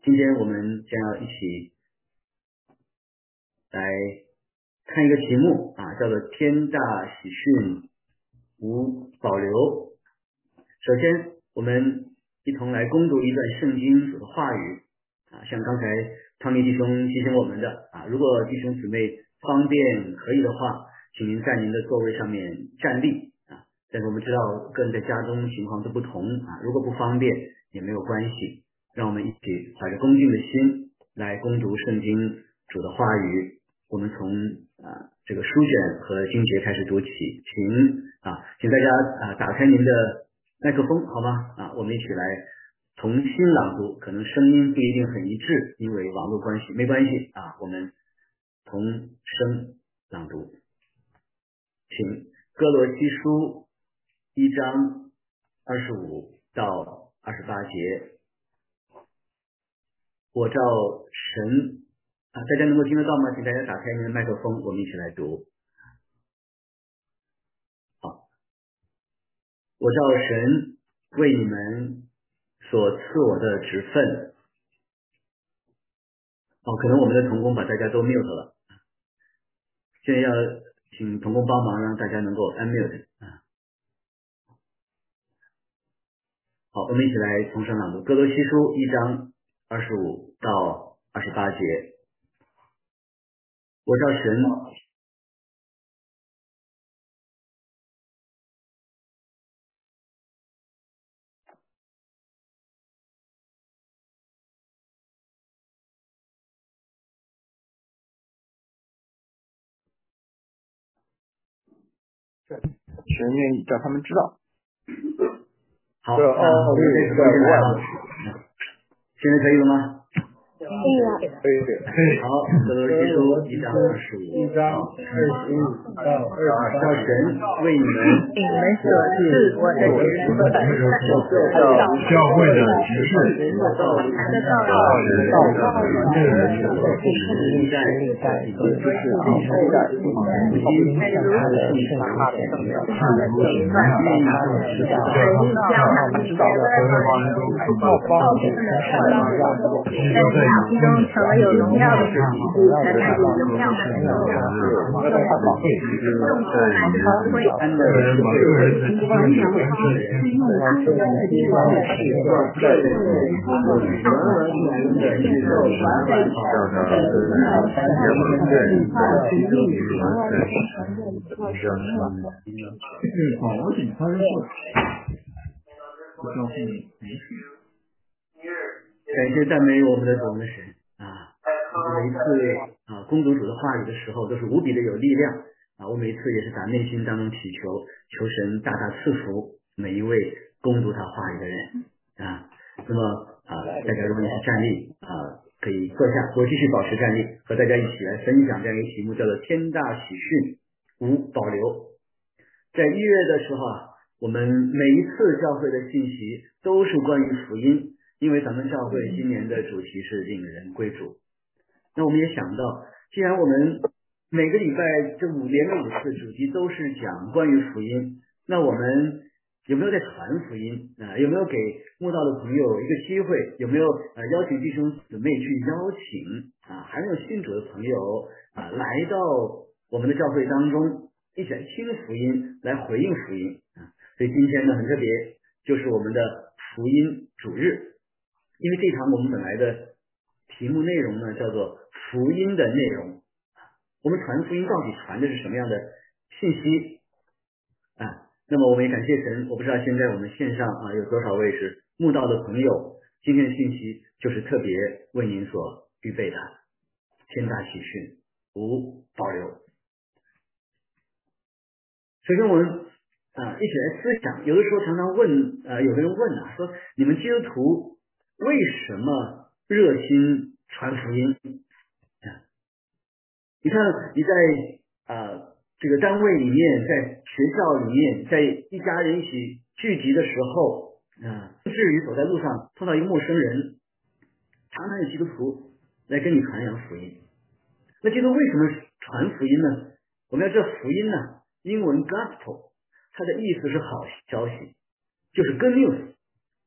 今天我们将要一起来看一个题目叫做天大喜讯无保留。首先我们一同来攻读一段圣经主的话语像刚才汤米弟兄提醒我们的如果弟兄姊妹方便可以的话，请您在您的座位上面站立但是我们知道个人在家中情况都不同如果不方便也没有关系，让我们一起怀着恭敬的心来攻读圣经主的话语。我们从这个书卷和经节开始读起，请大家打开您的麦克风好吗？我们一起来同心朗读，可能声音不一定很一致，因为网络关系，没关系我们同声朗读。请哥罗西书1章25到28节。我照神大家能够听得到吗？请大家打开您的麦克风，我们一起来读。好，我照神为你们所赐我的职分。可能我们的同工把大家都 mute 了，现在要请同工帮忙，让大家能够 unmute。好，我们一起来同声朗读哥罗西书1章25到28节。我照神神愿意让他们知道。 好，我们这次进来了，现在可以了吗？ 可以。 好，哥罗西书1章25到照神为你们所赐我的职分， 教会的职事， 其中成为有荣耀的主题，来带领荣耀的人用按照个人的经历完成感谢赞美我们的主的神每一次攻读主的话语的时候都是无比的有力量我每一次也是打内心当中祈求，求神大大赐福每一位攻读他话语的人那么大家如果你是站立可以坐下或继续保持站立，和大家一起来分享这样一个题目，叫做天大喜讯无保留。在1月的时候我们每一次教会的信息都是关于福音，因为咱们教会今年的主题是领人归主。那我们也想到，既然我们每个礼拜这连着5次主题都是讲关于福音，那我们有没有在传福音有没有给慕道的朋友一个机会，有没有邀请弟兄姊妹去邀请还没有信主的朋友来到我们的教会当中，一起来听福音，来回应福音所以今天呢很特别，就是我们的福音主日。因为这场我们本来的题目内容呢叫做福音的内容，我们传福音到底传的是什么样的信息那么我们也感谢神，我不知道现在我们线上有多少位是慕道的朋友，今天的信息就是特别为您所预备的，天大喜讯无保留。首先我们一起来思想，有的时候常常问有的人问说你们基督徒为什么热心传福音你看你在这个单位里面，在学校里面，在一家人一起聚集的时候至于走在路上碰到一个陌生人，常常有基督徒来跟你传扬福音。那基督为什么传福音呢？我们要知道福音呢，英文 gospel 它的意思是好消息，就是 good news。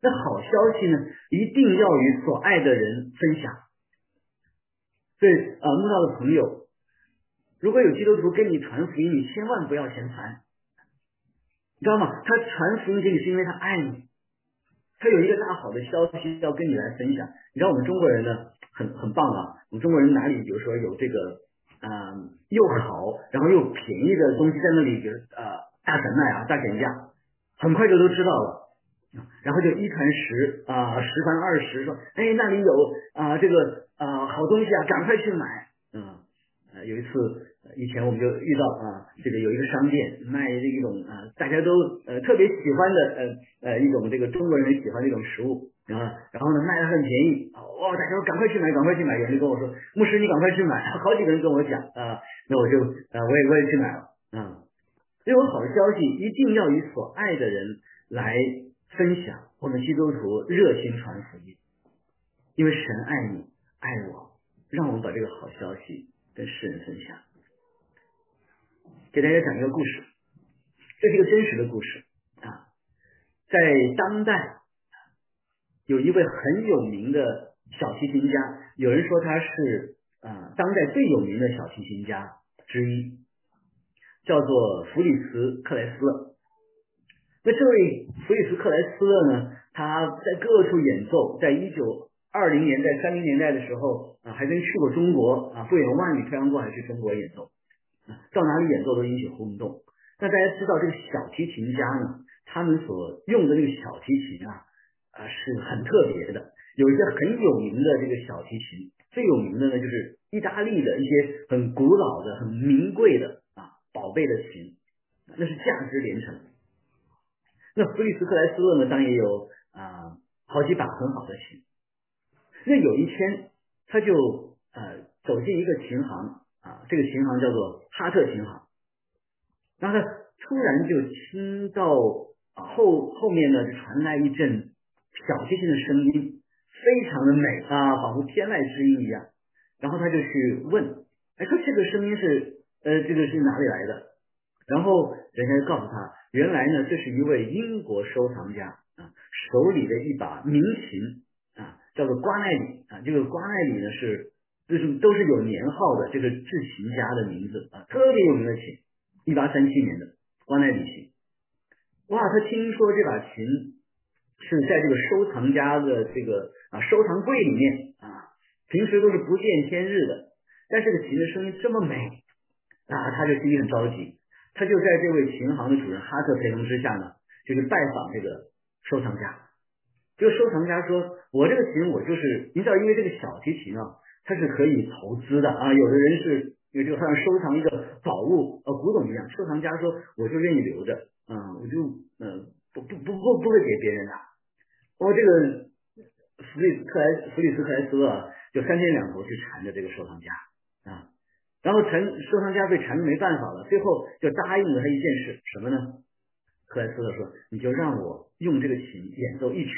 那好消息呢，一定要与所爱的人分享。所以慕道的朋友，如果有基督徒跟你传福音，你千万不要嫌烦，你知道吗？他传福音给你是因为他爱你，他有一个大好的消息要跟你来分享。你知道我们中国人呢，很棒啊！我们中国人哪里比如说有这个又好然后又便宜的东西在那里，比如大甩卖啊、大减价，很快就都知道了。然后就一传十十传20，说哎那里有这个好东西啊，赶快去买。有一次以前我们就遇到这个有一个商店卖这一种大家都特别喜欢的一种这个中国人喜欢的一种食物然后呢卖的很便宜大家说赶快去买赶快去买。有人跟我说牧师你赶快去买，好几个人跟我讲那我就我也去买了。这种好消息一定要与所爱的人来分享，我们基督徒热心传福音，因为神爱你爱我，让我们把这个好消息跟世人分享。给大家讲一个故事，这是一个真实的故事在当代有一位很有名的小提琴家，有人说他是当代最有名的小提琴家之一，叫做弗里茨克莱斯勒。那这位弗里茨克莱斯勒呢，他在各处演奏，在1920年代30年代的时候还真去过中国不远万里漂洋过海去中国演奏，到哪里演奏都引起轰动。那大家知道这个小提琴家呢，他们所用的这个小提琴是很特别的，有一些很有名的这个小提琴，最有名的呢就是意大利的一些很古老的很名贵的宝贝的琴，那是价值连城。那弗里茨克莱斯勒呢，当然也有好几把很好的琴。那有一天他就走进一个琴行这个琴行叫做哈特琴行，然后他突然就听到后面呢就传来一阵小提琴的声音，非常的美仿佛天籁之音一样。然后他就去问说这个声音是这个是哪里来的？然后人家就告诉他，原来呢这是一位英国收藏家手里的一把名琴叫做瓜奈里这个瓜奈里呢都是有年号的这个制琴家的名字特别有名的琴，1837年的瓜奈里琴。哇，他听说这把琴是在这个收藏家的这个收藏柜里面平时都是不见天日的，但这个琴的声音这么美他就心里很着急。他就在这位琴行的主人哈特陪同之下呢，就去拜访这个收藏家。这个收藏家说，我这个琴我就是你知道，因为这个小提琴它是可以投资的有的人是就好像收藏一个宝物古董一样，收藏家说我就愿意留着我就不会给别人这个弗里斯克莱斯勒就3天2头去缠着这个收藏家然后收藏家被缠得没办法了，最后就答应了他一件事，什么呢？克莱斯勒说，你就让我用这个琴演奏一曲。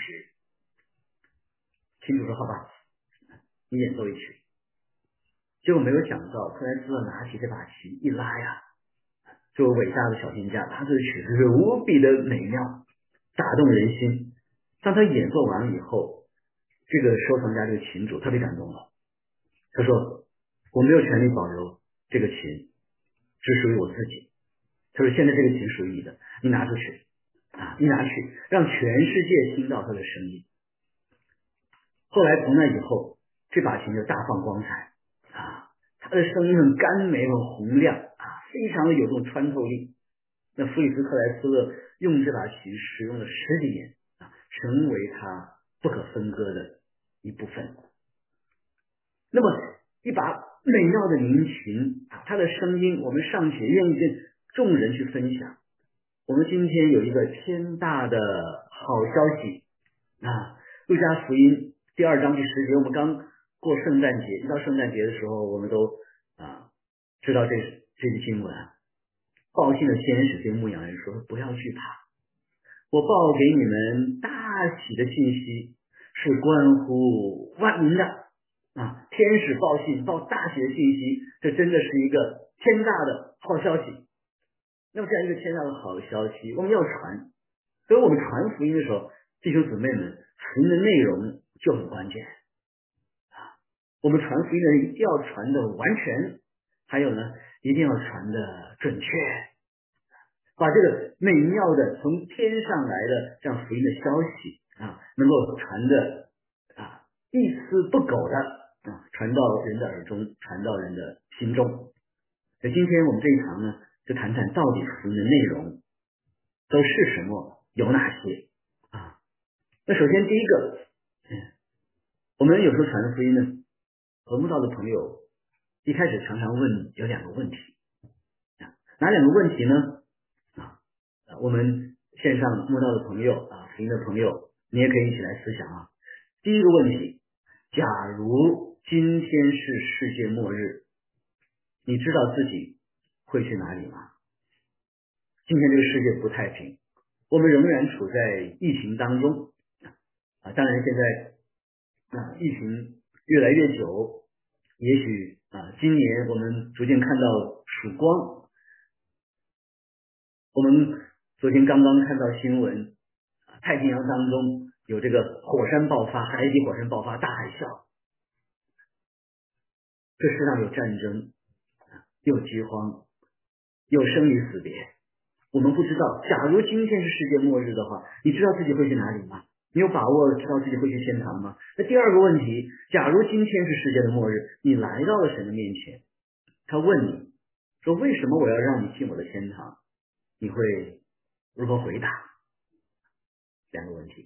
琴主说好吧，你演奏一曲。结果没有想到克莱斯勒拿起这把琴一拉这位伟大的小提琴家，他这个曲子是无比的美妙，打动人心。当他演奏完了以后，这个收藏家这个琴主特别感动了，他说我没有权利保留这个琴，只属于我自己。他说现在这个琴属于你的，你拿出去你拿去让全世界听到他的声音。后来从那以后，这把琴就大放光彩他的声音很甘美很洪亮非常的有这种穿透力。那弗里茨克莱斯勒用这把琴使用了10几年成为他不可分割的一部分。那么一把美妙的民琴它的声音我们尚且愿意跟众人去分享。我们今天有一个天大的好消息路加福音第2章第10节，我们刚过圣诞节，一到圣诞节的时候我们都知道这句经文报信的先使对牧羊人说，不要惧怕，我报给你们大喜的信息，是关乎万民的天使报信报大喜的信息，这真的是一个天大的好消息。那么这样一个天大的好消息我们要传，所以我们传福音的时候弟兄姊妹们，福音的内容就很关键啊。我们传福音的人一定要传的完全，还有呢，一定要传的准确，把这个美妙的从天上来的这样福音的消息啊，能够传的一丝不苟的传到人的耳中，传到人的心中。所以今天我们这一堂呢，就谈谈到底福音的内容都是什么，有哪些啊？那首先第一个，我们有时候传福音呢，和慕道的朋友一开始常常问有两个问题哪两个问题呢？我们线上慕道的朋友福音的朋友，你也可以一起来思想啊。第一个问题，假如今天是世界末日，你知道自己会去哪里吗？今天这个世界不太平，我们仍然处在疫情当中当然现在疫情越来越久，也许今年我们逐渐看到曙光。我们昨天刚刚看到新闻，太平洋当中有这个火山爆发，海底火山爆发，大海啸。这世上有战争，有饥荒，有生离死别。我们不知道，假如今天是世界末日的话，你知道自己会去哪里吗？你有把握知道自己会去天堂吗？那第二个问题，假如今天是世界的末日，你来到了神的面前，他问你说，为什么我要让你进我的天堂？你会如何回答？两个问题。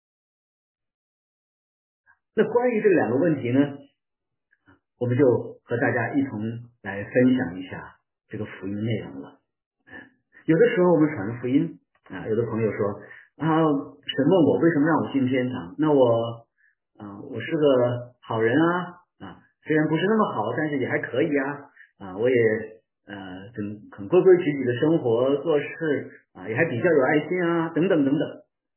那关于这两个问题呢，我们就和大家一同来分享一下这个福音内容了。有的时候我们传福音有的朋友说神问我为什么让我进天堂？那我是个好人虽然不是那么好，但是也还可以我也很规规矩矩的生活做事也还比较有爱心等等等等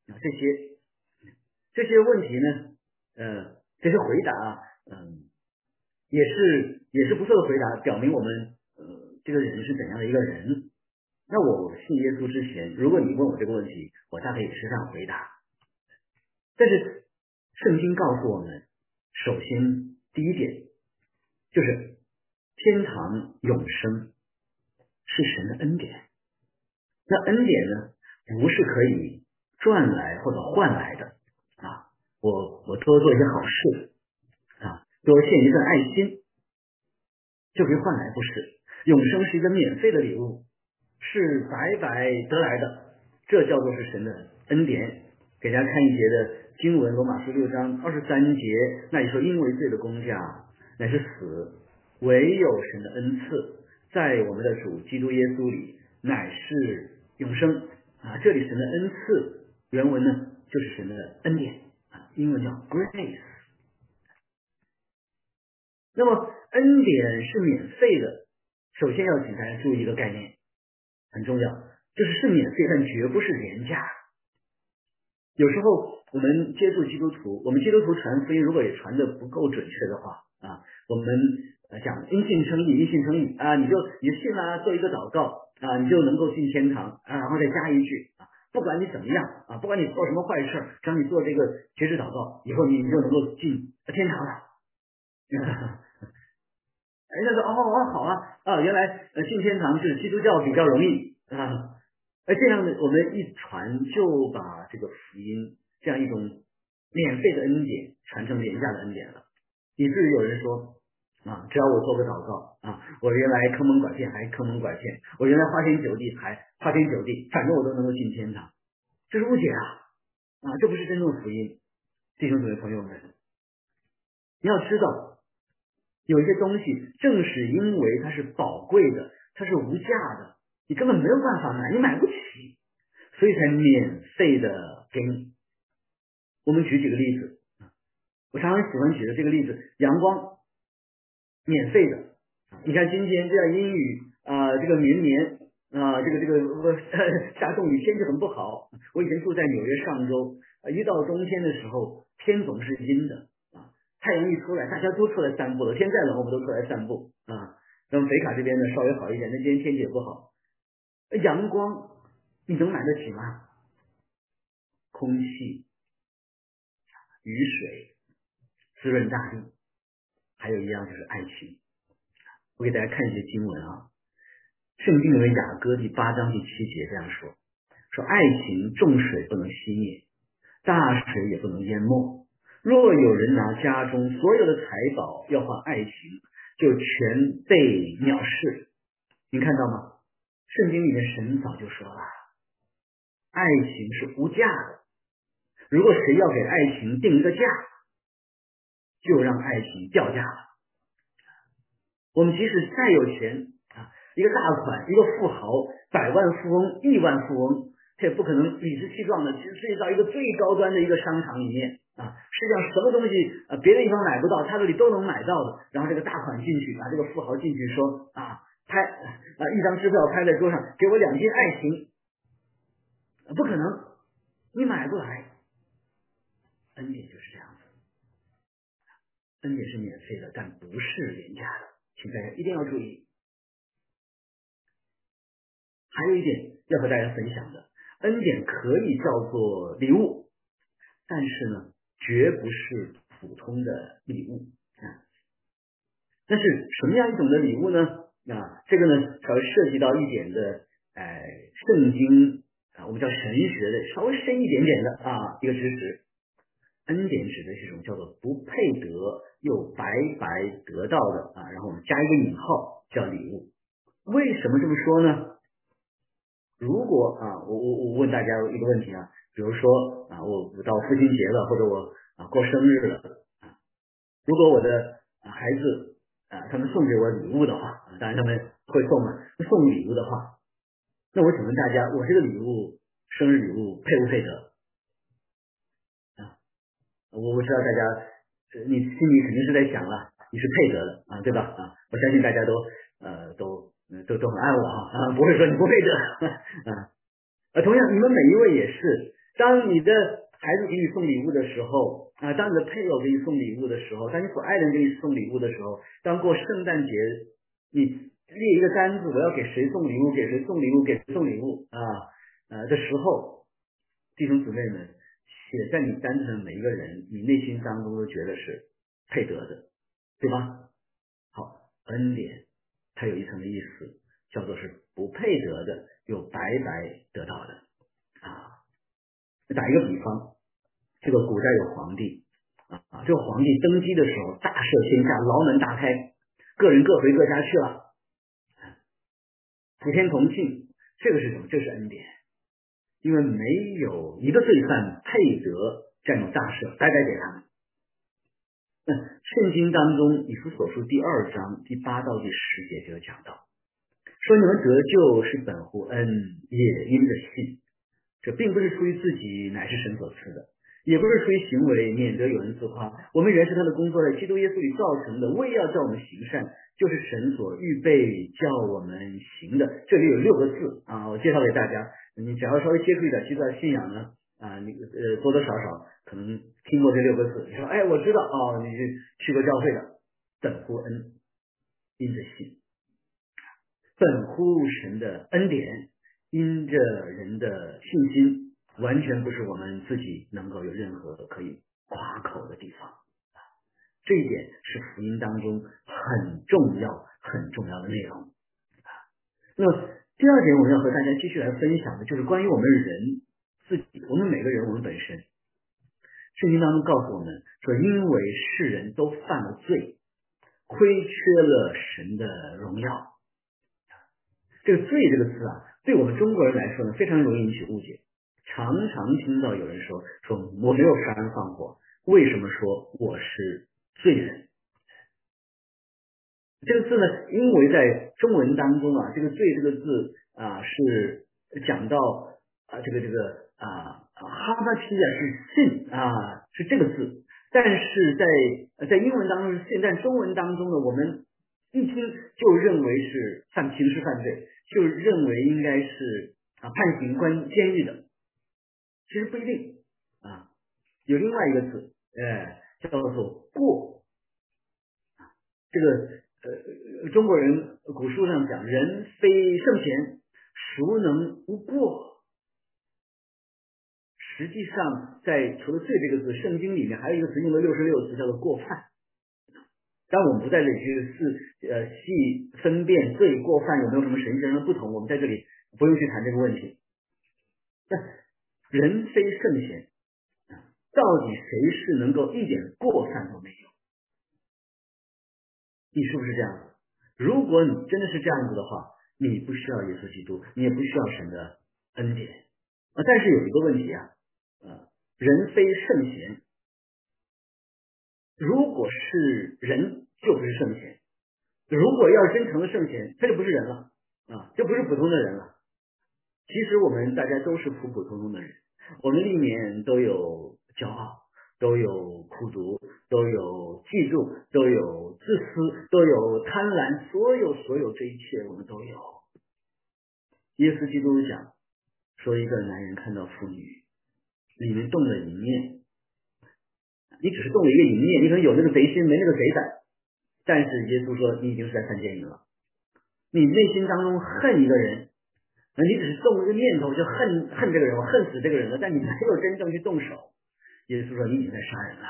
这些问题呢这些回答也是不错的回答，表明我们这个人是怎样的一个人。那我信耶稣之前，如果你问我这个问题，我大概也是这样回答。但是圣经告诉我们，首先第一点就是天堂永生是神的恩典。那恩典呢，不是可以赚来或者换来的我多做一些好事多献一份爱心就可以换来，不是。永生是一个免费的礼物，是白白得来的，这叫做是神的恩典。给大家看一节的经文，罗马书6章23节，那里说因为罪的工价乃是死，唯有神的恩赐在我们的主基督耶稣里乃是永生这里神的恩赐原文呢就是神的恩典英文叫 grace。 那么恩典是免费的，首先要请大家注意一个概念很重要，就是免费但绝不是廉价。有时候我们接触基督徒，我们基督徒传福音如果也传的不够准确的话我们讲因信称义，因信称义你就信做一个祷告你就能够进天堂然后再加一句不管你怎么样不管你做什么坏事，只要你做这个节制祷告，以后你就能够进天堂了人家说好原来进天堂是基督教比较容易这样的我们一传就把这个福音这样一种免费的恩典传成廉价的恩典了，以至于有人说只要我做个祷告我原来坑蒙拐骗还坑蒙拐骗，我原来花天酒地还花天酒地，反正我都能够进天堂，这是误解这不是真正的福音。弟兄姊妹朋友们，你要知道有一些东西正是因为它是宝贵的，它是无价的，你根本没有办法买，你买不起，所以才免费的给你。我们举几个例子我常常喜欢举的这个例子，阳光免费的你看今天这样阴雨这个绵绵这个下冻雨，天气很不好。我以前住在纽约上州一到冬天的时候天总是阴的太阳一出来大家都出来散步了，天再冷我们都出来散步那么北卡这边呢稍微好一点，那今天天气也不好。阳光你能买得起吗？空气雨水，滋润大地，还有一样就是爱情。我给大家看一些经文啊，圣经里面雅歌第8章第7节这样说，说爱情众水不能熄灭，大水也不能淹没。若有人拿家中所有的财宝要换爱情，就全被藐视。您看到吗？圣经里面神早就说了，爱情是无价的，如果谁要给爱情定一个价，就让爱情掉价了。我们即使再有钱啊，一个大款，一个富豪，百万富翁、亿万富翁，他也不可能理直气壮的去到一个最高端的一个商场里面啊，世界上什么东西别的地方买不到，他这里都能买到的。然后这个大款进去，这个富豪进去说一张支票拍在桌上，给我2斤爱情，不可能，你买不来。恩典就是这样子，恩典是免费的，但不是廉价的，请大家一定要注意。还有一点要和大家分享的，恩典可以叫做礼物，但是呢，绝不是普通的礼物啊。那是什么样一种的礼物呢？这个呢，稍微涉及到一点的圣经我们叫神学的稍微深一点点的一个知识。恩典指的是一种叫做不配得又白白得到的然后我们加一个引号叫礼物。为什么这么说呢？如果我问大家一个问题比如说我到父亲节了，或者我过生日了如果我的孩子他们送给我礼物的话，当然他们会送礼物的话，那我请问大家，我这个礼物生日礼物配不配得我知道大家你心里肯定是在想了，你是配得的对吧我相信大家都很爱我不会说你不配得同样你们每一位也是，当你的孩子给你送礼物的时候当你的配偶给你送礼物的时候，当你所爱的人给你送礼物的时候，当过圣诞节你列一个单子，我要给谁送礼物，给谁送礼物，给谁送礼物的时候，弟兄姊妹们，写在你单子上每一个人，你内心当中都觉得是配得的，对吧？好，恩典它有一层的意思，叫做是不配得的，又白白得到的打一个比方，这个古代有皇帝这个皇帝登基的时候大赦天下，牢门大开，个人各回各家去了，普天同庆，这个是什么？这是恩典，因为没有一个罪犯配得这样有大赦，白白给他们。圣经当中以弗所书第2章第8到第10节就有讲到，说你们得救是本乎恩，也因着信，这并不是出于自己，乃是神所赐的，也不是出于行为，免得有人自夸。我们原是他的工作，在基督耶稣里造成的，为要叫我们行善，就是神所预备叫我们行的。这里有6个字我介绍给大家，你只要稍微接触一点基督教信仰呢你多多少少可能听过这6个字，你说我知道你是去过教会的，本乎恩，因着信，本乎神的恩典，因着人的信心，完全不是我们自己能够有任何可以夸口的地方这一点是福音当中很重要的内容那么第2点我们要和大家继续来分享的就是关于我们人自己，我们每个人，我们本身，圣经当中告诉我们说，因为世人都犯了罪，亏缺了神的荣耀。这个罪这个词对我们中国人来说呢，非常容易引起误解。常常听到有人说我没有杀人放火，为什么说我是罪人？这个字呢，因为在中文当中这个罪这个字是讲到这个哈巴提是sin是这个字，但是在英文当中是sin，但中文当中呢，我们一听就认为是刑事犯罪，就认为应该是判刑关监狱的，其实不一定有另外一个字叫做过这个中国人古书上讲，人非圣贤，孰能无过？ 实际上在除了罪这个字，圣经里面还有一个词用了66次，叫做过犯。当我们不在这里去细分辨罪过犯有没有什么神圣的不同，我们在这里不用去谈这个问题。但人非圣贤，到底谁是能够一点过犯都没有？你是不是这样子？如果你真的是这样子的话，你不需要耶稣基督，你也不需要神的恩典。但是有一个问题啊，人非圣贤，如果是人就不是圣贤，如果要真成了圣贤，他就不是人了就不是普通的人了。其实我们大家都是普普通通的人，我们里面都有骄傲，都有苦毒，都有嫉妒，都有自私，都有贪婪，所有这一切我们都有。耶稣基督讲说，一个男人看到妇女里面动了淫念，你只是动了一个淫念，你可能有那个贼心没那个贼胆，但是耶稣说你已经是在犯奸淫了。你内心当中恨一个人，你只是动了一个念头就恨这个人，我恨死这个人了，但你没有真正去动手。耶稣说你已经在杀人了。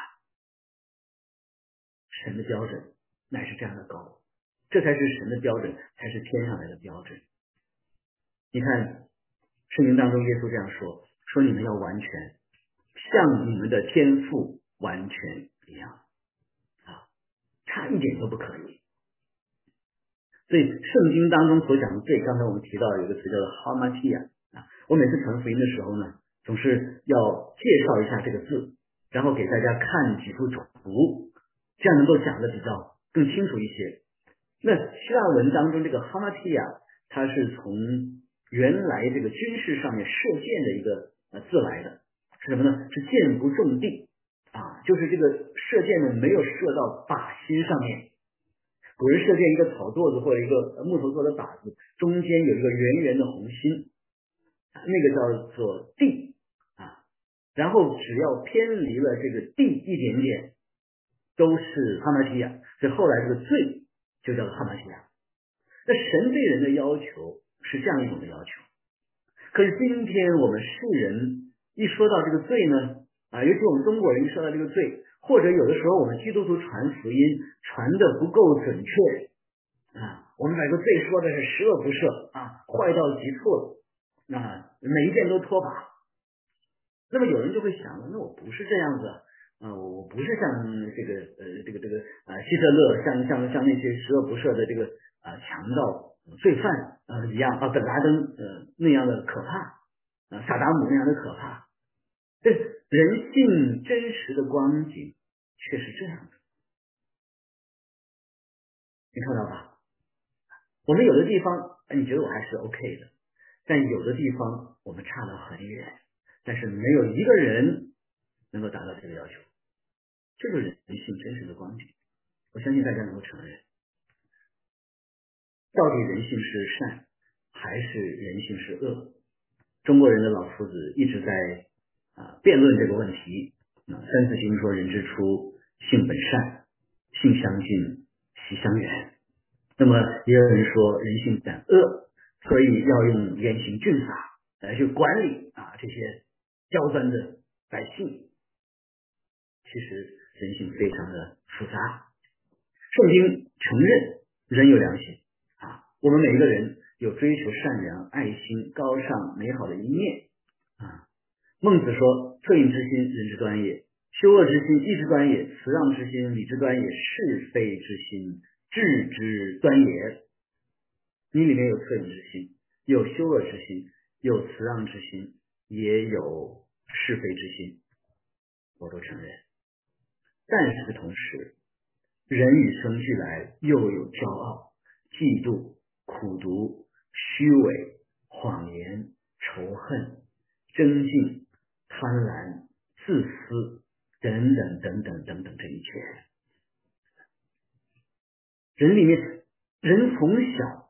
神的标准乃是这样的高，这才是神的标准，才是天上来的标准。你看圣经当中耶稣这样说你们要完全像你们的天父完全一样差一点都不可以。所以圣经当中所讲的罪，刚才我们提到有一个词叫做哈马提亚我每次传福音的时候呢，总是要介绍一下这个字，然后给大家看几幅图，这样能够讲的比较更清楚一些。那希腊文当中这个哈马提亚，它是从原来这个军事上面射箭的一个字来的，是什么呢？是箭不中地就是这个射箭呢没有射到靶心上面。古人射箭一个草垛子或者一个木头做的靶子，中间有一个圆圆的红心，那个叫做地然后只要偏离了这个地一点点，都是哈马提亚，所以后来这个罪就叫做哈马提亚。那神对人的要求是这样一种的要求，可是今天我们世人一说到这个罪呢尤其我们中国人一说到这个罪，或者有的时候我们基督徒传福音传的不够准确我们把这个罪说的是十恶不赦坏到极处了每一件都拖把。那么有人就会想了，那我不是这样子我不是像这个希特勒像那些十恶不赦的这个强盗罪犯一样本拉登那样的可怕萨达姆那样的可怕。这人性真实的光景却是这样的，你看到吧？我们有的地方你觉得我还是 OK 的，但有的地方我们差得很远，但是没有一个人能够达到这个要求。这就是人性真实的光景，我相信大家能够承认。到底人性是善还是人性是恶？中国人的老夫子一直在辩论这个问题。三字经说人之初性本善，性相近，习相远。那么也有人说人性本恶，所以要用严刑峻法来去管理这些刁钻的百姓。其实人性非常的复杂，圣经承认人有良心我们每一个人有追求善良、爱心、高尚、美好的一面孟子说：恻隐之心，人之端也；羞恶之心，义之端也；辞让之心，礼之端也；是非之心，智之端也。你里面有恻隐之心，有羞恶之心，有辞让之心，也有是非之心，我都承认。但是同时，人与生俱来又有骄傲、嫉妒、苦毒、虚伪、谎言、仇恨、争竞、贪婪、自私等等等等等等这一切。人里面，人从小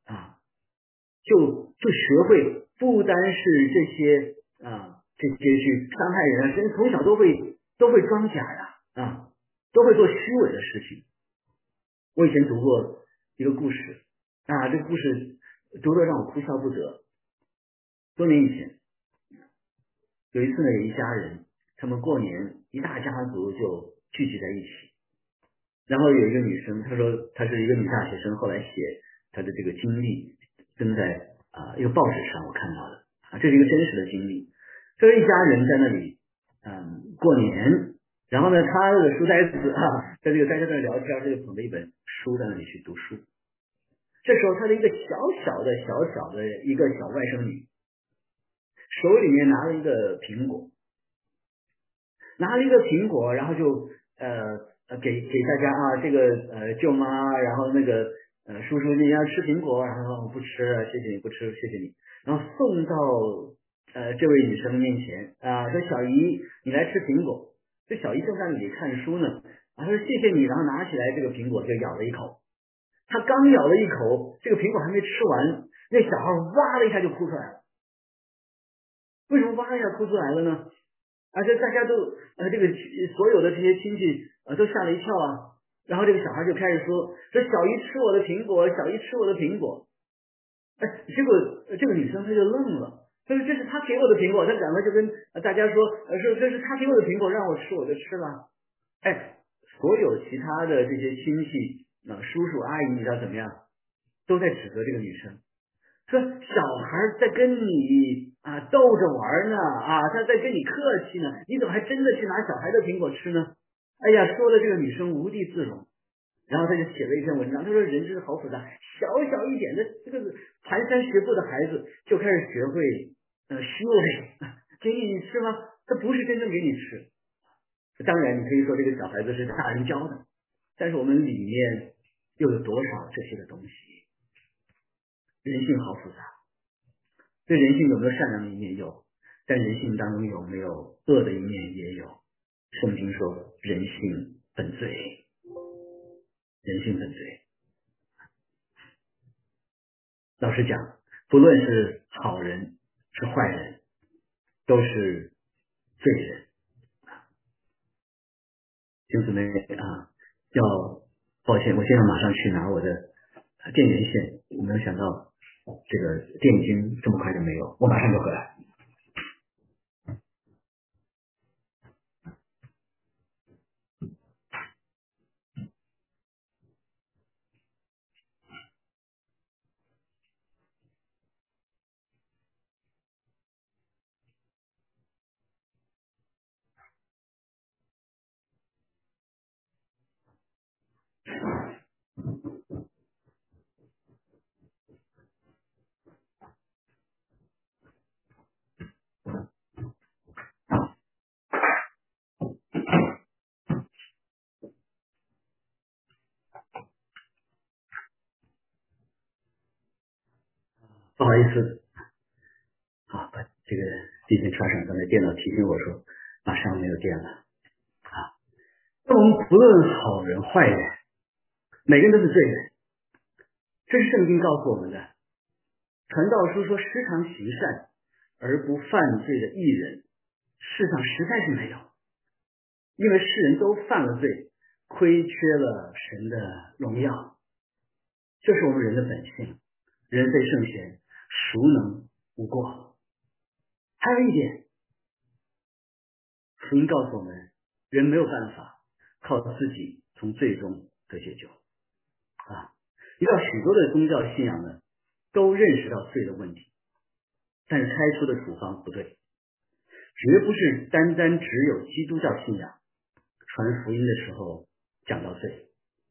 就学会不单是这些这些去伤害人人从小都会装假都会做虚伪的事情。我以前读过一个故事这个故事读得让我哭笑不得。多年以前， 有一次呢，有一家人，他们过年一大家族就聚集在一起，然后有一个女生，她说她是一个女大学生，后来写她的这个经历登在一个报纸上，我看到的这是一个真实的经历。这一家人在那里过年，然后呢，他的书呆子在这个大家在聊天，他就捧着一本书在那里去读书。这时候他的一个小小的一个小外甥女，手里面拿了一个苹果，然后就给大家这个舅妈，然后那个叔叔你要吃苹果，然后不吃，谢谢你，不吃，谢谢你，然后送到这位女生面前说小姨你来吃苹果。这小姨正在那里看书呢，他说谢谢你，然后拿起来这个苹果就咬了一口。他刚咬了一口，这个苹果还没吃完，那小孩哇的一下就哭出来了。为什么哇一下哭出来了呢？这大家都这个所有的这些亲戚都吓了一跳啊。然后这个小孩就开始说小姨吃我的苹果，小姨吃我的苹果。结果这个女生她就愣了，她说这是她给我的苹果，她赶快就跟大家说这是她给我的苹果，让我吃我就吃了。所有其他的这些亲戚叔叔阿姨你知道怎么样，都在指责这个女生，说小孩在跟你逗着玩呢他在跟你客气呢，你怎么还真的去拿小孩的苹果吃呢？哎呀，说的这个女生无地自容。然后他就写了一篇文章，他说人真是好复杂，小小一点的这个蹒跚学步的孩子就开始学会虚伪，给你吃吗？他不是真正给你吃。当然你可以说这个小孩子是大人教的，但是我们里面又有多少这些的东西？人性好复杂，对人性有没有善良的一面？有，但人性当中有没有恶的一面？也有。圣经说人性本罪，人性本罪。老实讲，不论是好人是坏人，都是罪人。弟兄姊妹要抱歉，我现在马上去拿我的电源线，我没有想到这个电已经这么快就没有，我马上就回来。不好意思，把这个电线插上，刚才电脑提醒我说马上没有电了那我们不论好人坏人，每个人都是罪人，这是圣经告诉我们的。传道书说时常行善而不犯罪的义人，世上实在是没有，因为世人都犯了罪，亏缺了神的荣耀，这是我们人的本性，人非圣贤，孰能无过？还有一点，福音告诉我们，人没有办法靠自己从罪中得解救你知道许多的宗教信仰呢，都认识到罪的问题，但是开出的处方不对，绝不是单单只有基督教信仰传福音的时候讲到罪，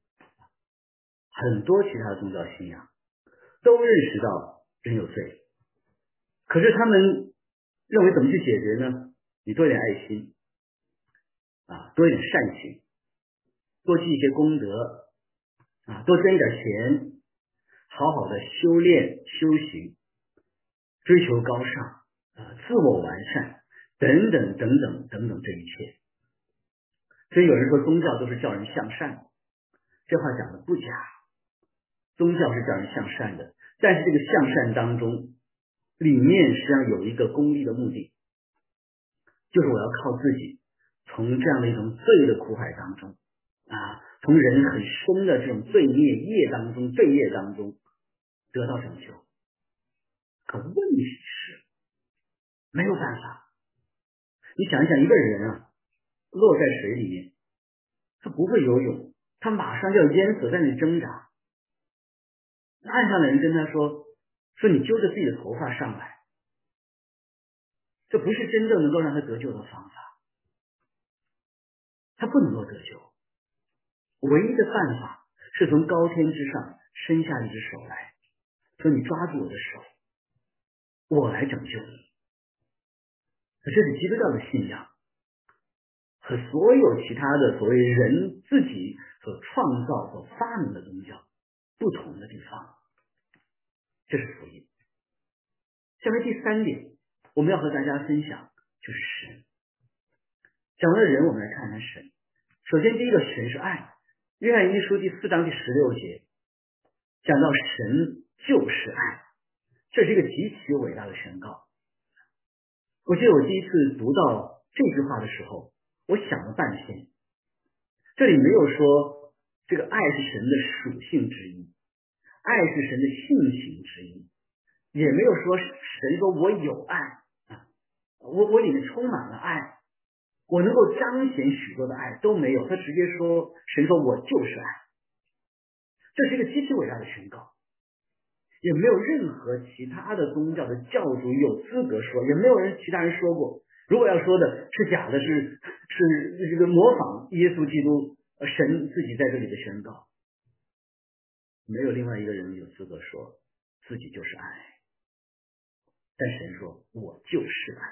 很多其他的宗教信仰都认识到人有罪，可是他们认为怎么去解决呢？你多一点爱心多一点善行，多积一些功德多捐一点钱，好好的修炼修行，追求高尚自我完善等等等等等等这一切。所以有人说宗教都是叫人向善，这话讲的不假，宗教是叫人向善的，但是这个向善当中里面实际上有一个功利的目的，就是我要靠自己从这样的一种罪的苦海当中从人很深的这种罪孽业当中罪业当中得到拯救。可问题是没有办法， 你想一想，一个人啊，落在水里面，他不会游泳，他马上就要淹死，在那里挣扎。岸上的人跟他说你揪着自己的头发上来，这不是真正能够让他得救的方法，他不能够得救。唯一的办法是从高天之上伸下一只手来，说你抓住我的手，我来拯救你。这是基督教的信仰和所有其他的所谓人自己所创造所发明的宗教不同的地方，这是福音。下面第三点我们要和大家分享就是神。讲完了人，我们来看看神。首先第一个，神是爱。约翰一书第4章第16节讲到神就是爱，这是一个极其伟大的宣告。我记得我第一次读到这句话的时候，我想了半天，这里没有说这个爱是神的属性之一，爱是神的性情之一，也没有说神说我有爱啊，我里面充满了爱，我能够彰显许多的爱，都没有。他直接说神说我就是爱，这是一个极其伟大的宣告，也没有任何其他的宗教的教主有资格说，也没有其他人说过。如果要说的是假的，是这个模仿耶稣基督神自己在这里的宣告，没有另外一个人有资格说自己就是爱。但神说我就是爱。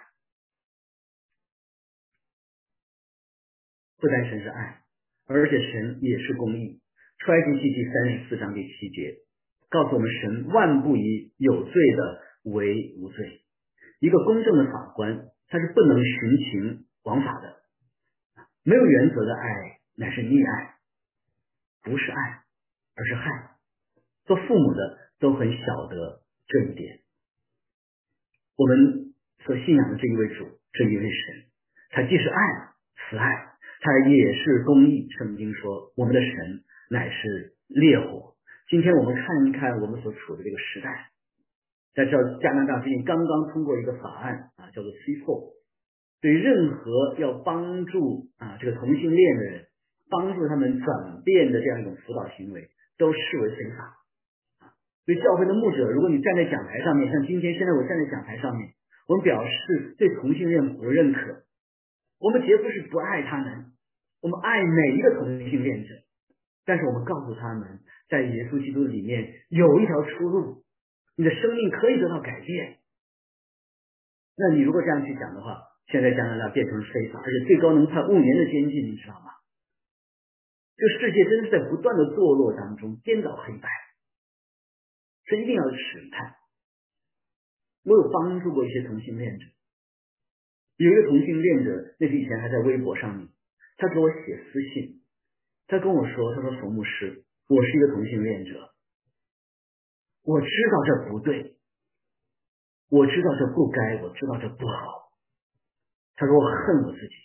不单神是爱，而且神也是公义。出埃及记第34章第7节告诉我们，神万不以有罪的为无罪。一个公正的法官，他是不能徇情枉法的。没有原则的爱乃是溺爱，不是爱，而是害。做父母的都很晓得这一点。我们所信仰的这一位主，这一位神，他既是爱，慈爱，他也是公义。圣经说我们的神乃是烈火。今天我们看一看我们所处的这个时代，在加拿大最近刚刚通过一个法案啊，叫做 C4， 对任何要帮助这个同性恋的人，帮助他们转变的这样一种辅导行为，都视为非法。对教会的牧者，如果你站在讲台上面，像今天现在我站在讲台上面，我们表示对同性恋不认可，我们绝不是不爱他们，我们爱每一个同性恋者，但是我们告诉他们，在耶稣基督里面有一条出路，你的生命可以得到改变。那你如果这样去讲的话，现在加拿大变成非法，而且最高能判5年的监禁，你知道吗？这个世界真是在不断的堕落当中，颠倒黑白，这一定要审判。我有帮助过一些同性恋者，有一个同性恋者，那是以前还在微博上面，他给我写私信，他跟我说，他说冯牧师，我是一个同性恋者，我知道这不对，我知道这不该，我知道这不好。他说我恨我自己，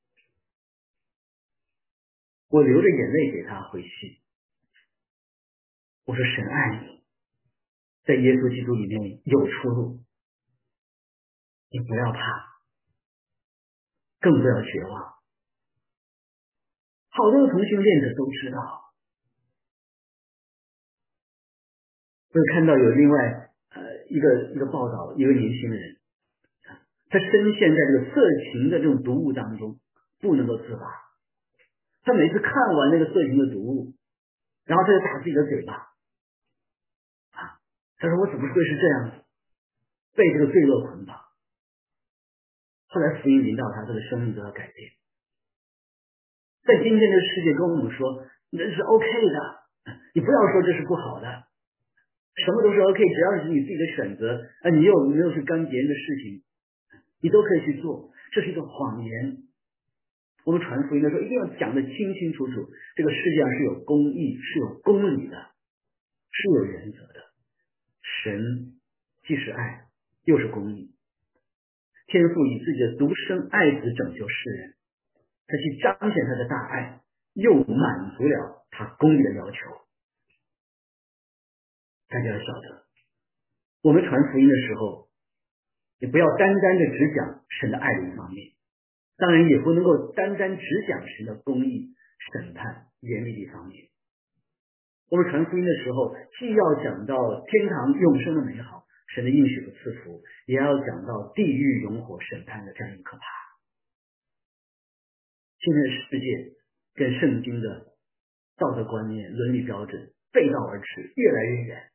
我流着眼泪给他回信，我说神爱你，在耶稣基督里面有出路，你不要怕，更不要绝望。好多的同性恋者都知道。我有看到有另外一个报道，一个年轻人，他深陷在这个色情的这种毒物当中，不能够自拔。他每次看完那个色情的毒物，然后他就打自己的嘴巴他说我怎么会是这样子，被这个罪恶捆绑。后来福音临到他，他的生命得到改变。在今天这个世界跟我们说这是 OK 的，你不要说这是不好的，什么都是 OK， 只要是你自己的选择，你又没有去干别人的事情，你都可以去做，这是一个谎言。我们传福音的时候一定要讲得清清楚楚，这个世界上是有公义，是有公理的，是有原则的。神既是爱，又是公义。天父以自己的独生爱子拯救世人，他去彰显他的大爱，又满足了他公义的要求。大家要晓得，我们传福音的时候，你不要单单的只讲神的爱的一方面， 当然也不能够单单只讲神的公义、审判、严厉的一方面。我们传福音的时候，既要讲到天堂永生的美好，神的应许和赐福，也要讲到地狱永火审判的这样一个可怕。现在的世界跟圣经的道德观念、伦理标准背道而驰，越来越远。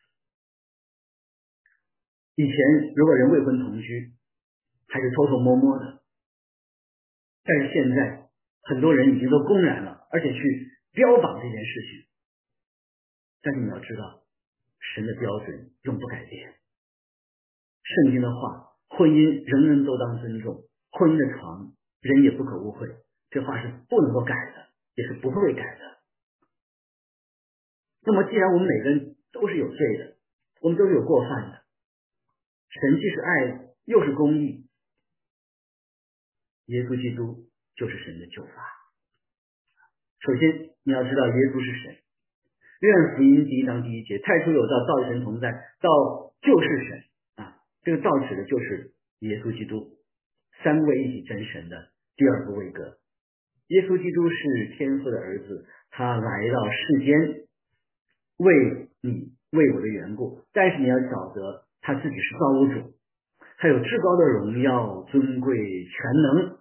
以前如果人未婚同居，还是偷偷摸摸的，但是现在很多人已经都公然了，而且去标榜这件事情。但是你要知道，神的标准永不改变。圣经的话，婚姻人人都当尊重，婚姻的床人也不可污秽，这话是不能够改的，也是不会改的。那么既然我们每个人都是有罪的，我们都是有过犯的，神既是爱又是公义，耶稣基督就是神的救法。首先你要知道耶稣是神，约翰福音1章1节，太初有道，道与神同在，道就是神啊，这个道指的就是耶稣基督，三位一体真神的第二个位格。耶稣基督是天父的儿子，他来到世间为你为我的缘故，但是你要晓得他自己是造物主，他有至高的荣耀、尊贵、全能。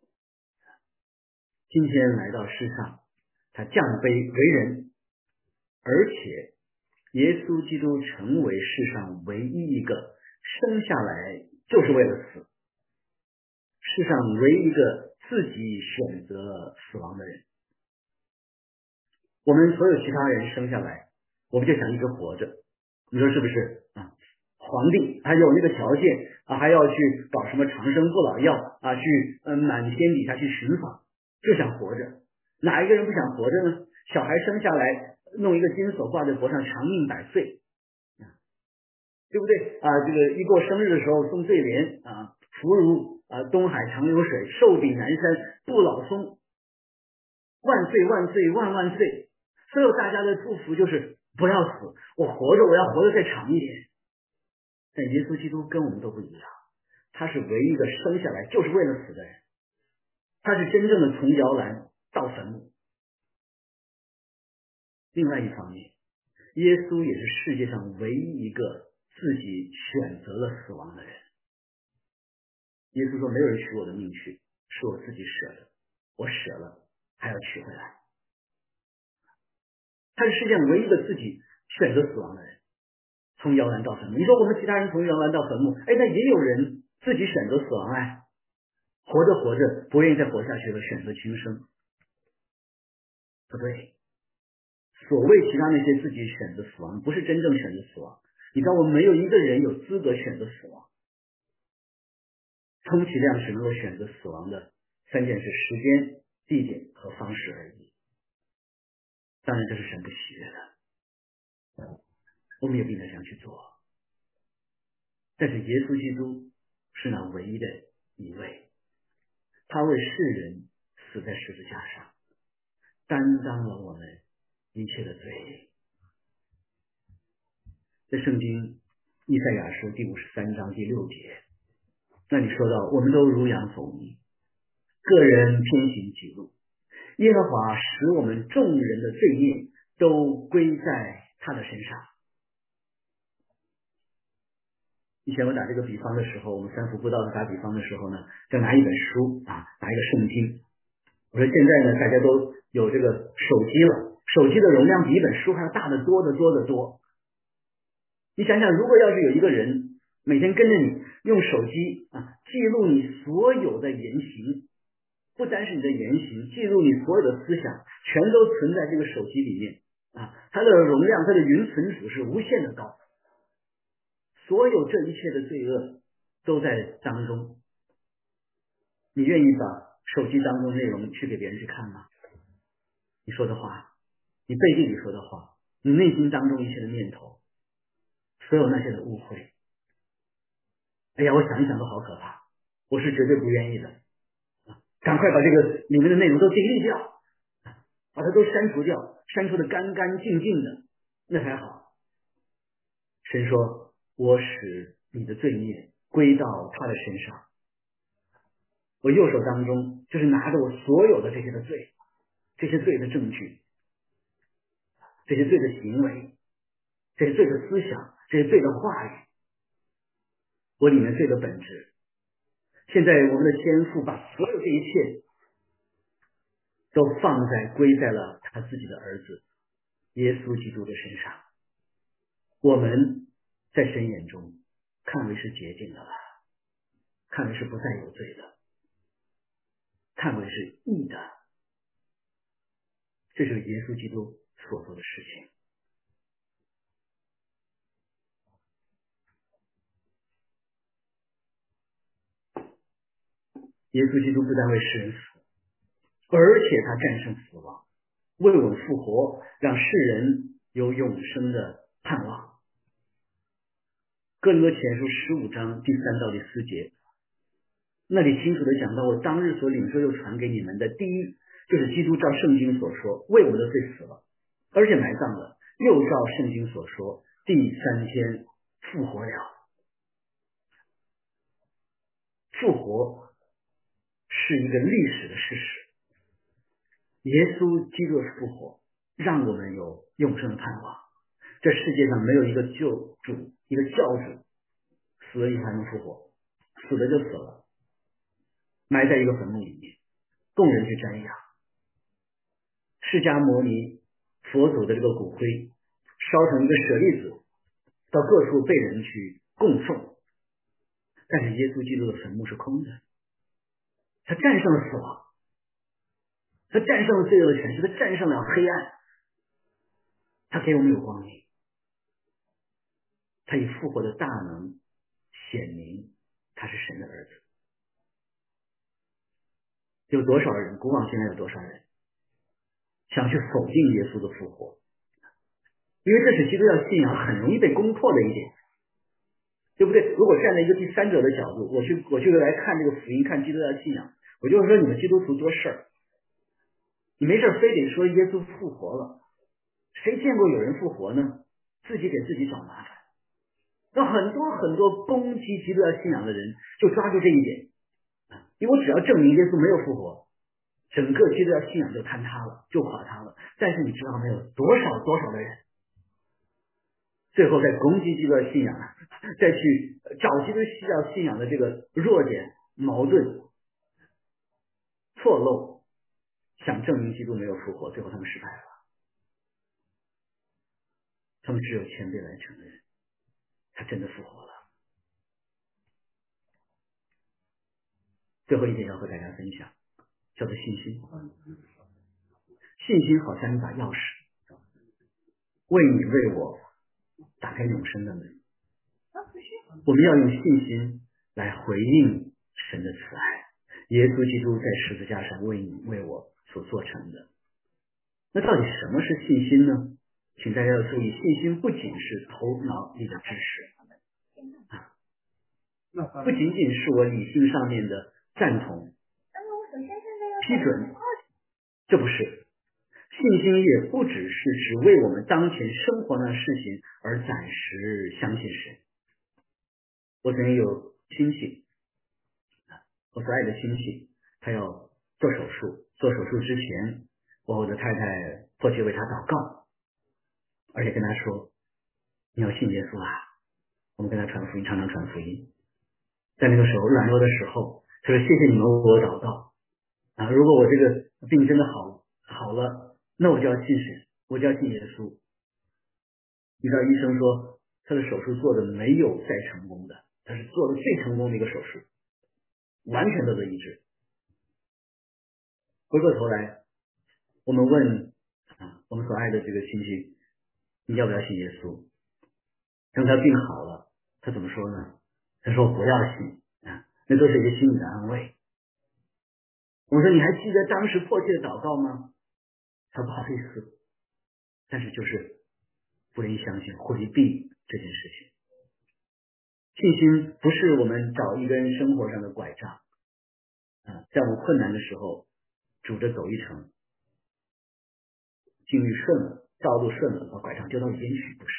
今天来到世上，他降卑为人，而且耶稣基督成为世上唯一一个生下来就是为了死，世上唯一一个自己选择死亡的人。我们所有其他人生下来，我们就想一直活着，你说是不是啊？皇帝还有那个条件啊，还要去搞什么长生不老药啊，去满天底下去寻访，就想活着。哪一个人不想活着呢？小孩生下来弄一个金锁挂在脖上，长命100岁，对不对啊？这个一过生日的时候送对联啊，福如东海长流水，寿比南山不老松，万岁万岁万万岁。所有大家的祝福就是不要死，我活着，我要活得再长一点。但耶稣基督跟我们都不一样，他是唯一一个生下来就是为了死的人，他是真正的从摇篮到坟墓。另外一方面，耶稣也是世界上唯一一个自己选择了死亡的人。耶稣说，没有人取我的命去，是我自己舍的，我舍了还要取回来。他是世界上唯一一个自己选择死亡的人，从摇篮到坟墓。你说我们其他人从摇篮到坟墓，那也有人自己选择死亡活着活着不愿意再活下去了，选择轻生。不对，所谓其他那些自己选择死亡，不是真正选择死亡。你知道我们没有一个人有资格选择死亡，充其量只能够选择死亡的3件事：时间、地点和方式而已。当然这是神不喜悦的，我们也不应该这样去做。但是耶稣基督是那唯一的一位，他为世人死在十字架上，担当了我们一切的罪。在圣经以赛亚书第53章第6节，那里说到，我们都如羊走迷，个人偏行己路，耶和华使我们众人的罪孽都归在他的身上。以前我打这个比方的时候，我们三福布道打比方的时候呢，就拿一本书拿一个圣经。我说现在呢，大家都有这个手机了，手机的容量比一本书还要大得多得多得多。你想想，如果要是有一个人每天跟着你用手机记录你所有的言行，不单是你的言行，记录你所有的思想，全都存在这个手机里面它的容量，它的云存储是无限的高，所有这一切的罪恶都在当中。你愿意把手机当中内容去给别人去看吗？你说的话，你背地里说的话，你内心当中一切的念头，所有那些的误会，我想一想都好可怕，我是绝对不愿意的。赶快把这个里面的内容都delete掉，把它都删除掉，删除的干干净净的，那才好。神说，我使你的罪孽归到他的身上。 我右手当中就是拿着我所有的这些的罪，这些罪的证据，这些罪的行为，这些罪的思想，这些罪的话语，我里面罪的本质。现在我们的天父把所有这一切都归在了他自己的儿子耶稣基督的身上，我们在神眼中看为是洁净的了，看为是不再有罪的，看为是义的，这是耶稣基督所做的事情。耶稣基督不但为世人死，而且他战胜死亡，为我们复活，让世人有永生的盼望。哥林多前书15章第3到第4节，那里清楚的讲到，我当日所领受又传给你们的，第一就是基督照圣经所说为我们的罪死了，而且埋葬了，又照圣经所说第3天复活了。复活是一个历史的事实，耶稣基督的复活让我们有永生的盼望。这世界上没有一个救主，一个教主死了以后还能复活，死了就死了，埋在一个坟墓里面，供人去瞻仰。释迦牟尼佛祖的这个骨灰烧成一个舍利子，到各处被人去供奉，但是耶稣基督的坟墓是空的，他战胜了死亡，他战胜了罪恶的权势，他战胜了黑暗，他给我们有光明，他以复活的大能显明他是神的儿子。有多少人，古往今来有多少人想去否定耶稣的复活？因为这是基督教信仰很容易被攻破的一点，对不对？如果站在一个第三者的角度，我去来看这个福音，看基督教信仰，我就说你们基督徒多事儿，你没事非得说耶稣复活了，谁见过有人复活呢？自己给自己找麻烦。那很多攻击基督教信仰的人就抓住这一点，因为我只要证明耶稣没有复活，整个基督教信仰就坍塌了，就垮塌了。但是你知道没有，多少的人最后在攻击基督教信仰，再去找基督教信仰的这个弱点、矛盾、错漏，想证明基督没有复活，最后他们失败了。他们只有谦卑来承认他真的复活了。最后一点要和大家分享，叫做信心。信心好像一把钥匙，为你为我打开永生的门。我们要用信心来回应神的慈爱，耶稣基督在十字架上为你为我所做成的。那到底什么是信心呢？请大家要注意，信心不仅是头脑里的知识，不仅仅是我理性上面的赞同、批准，这不是。信心也不只是只为我们当前生活上的事情而暂时相信神。我曾经有亲戚，我所爱的亲戚，他要做手术，做手术之前，我的太太迫切为他祷告，而且跟他说，你要信耶稣啊，我们跟他传福音，常常传福音。在那个时候软弱的时候，他说谢谢你们为我祷告啊，如果我这个病真的好了，那我就要信神，我就要信耶稣。你知道医生说他的手术做的没有再成功的，他是做的最成功的一个手术，完全得到医治。回过头来，我们问我们所爱的这个亲戚，你要不要信耶稣？等他病好了，他怎么说呢？他说不要信啊，那都是一个心理的安慰。我说你还记得当时迫切的祷告吗？他不好意思，但是就是不愿意相信，回避这件事情。信心不是我们找一根生活上的拐杖在我们困难的时候拄着走一程，境遇顺了，道路顺了，把拐杖丢到一边去，不是。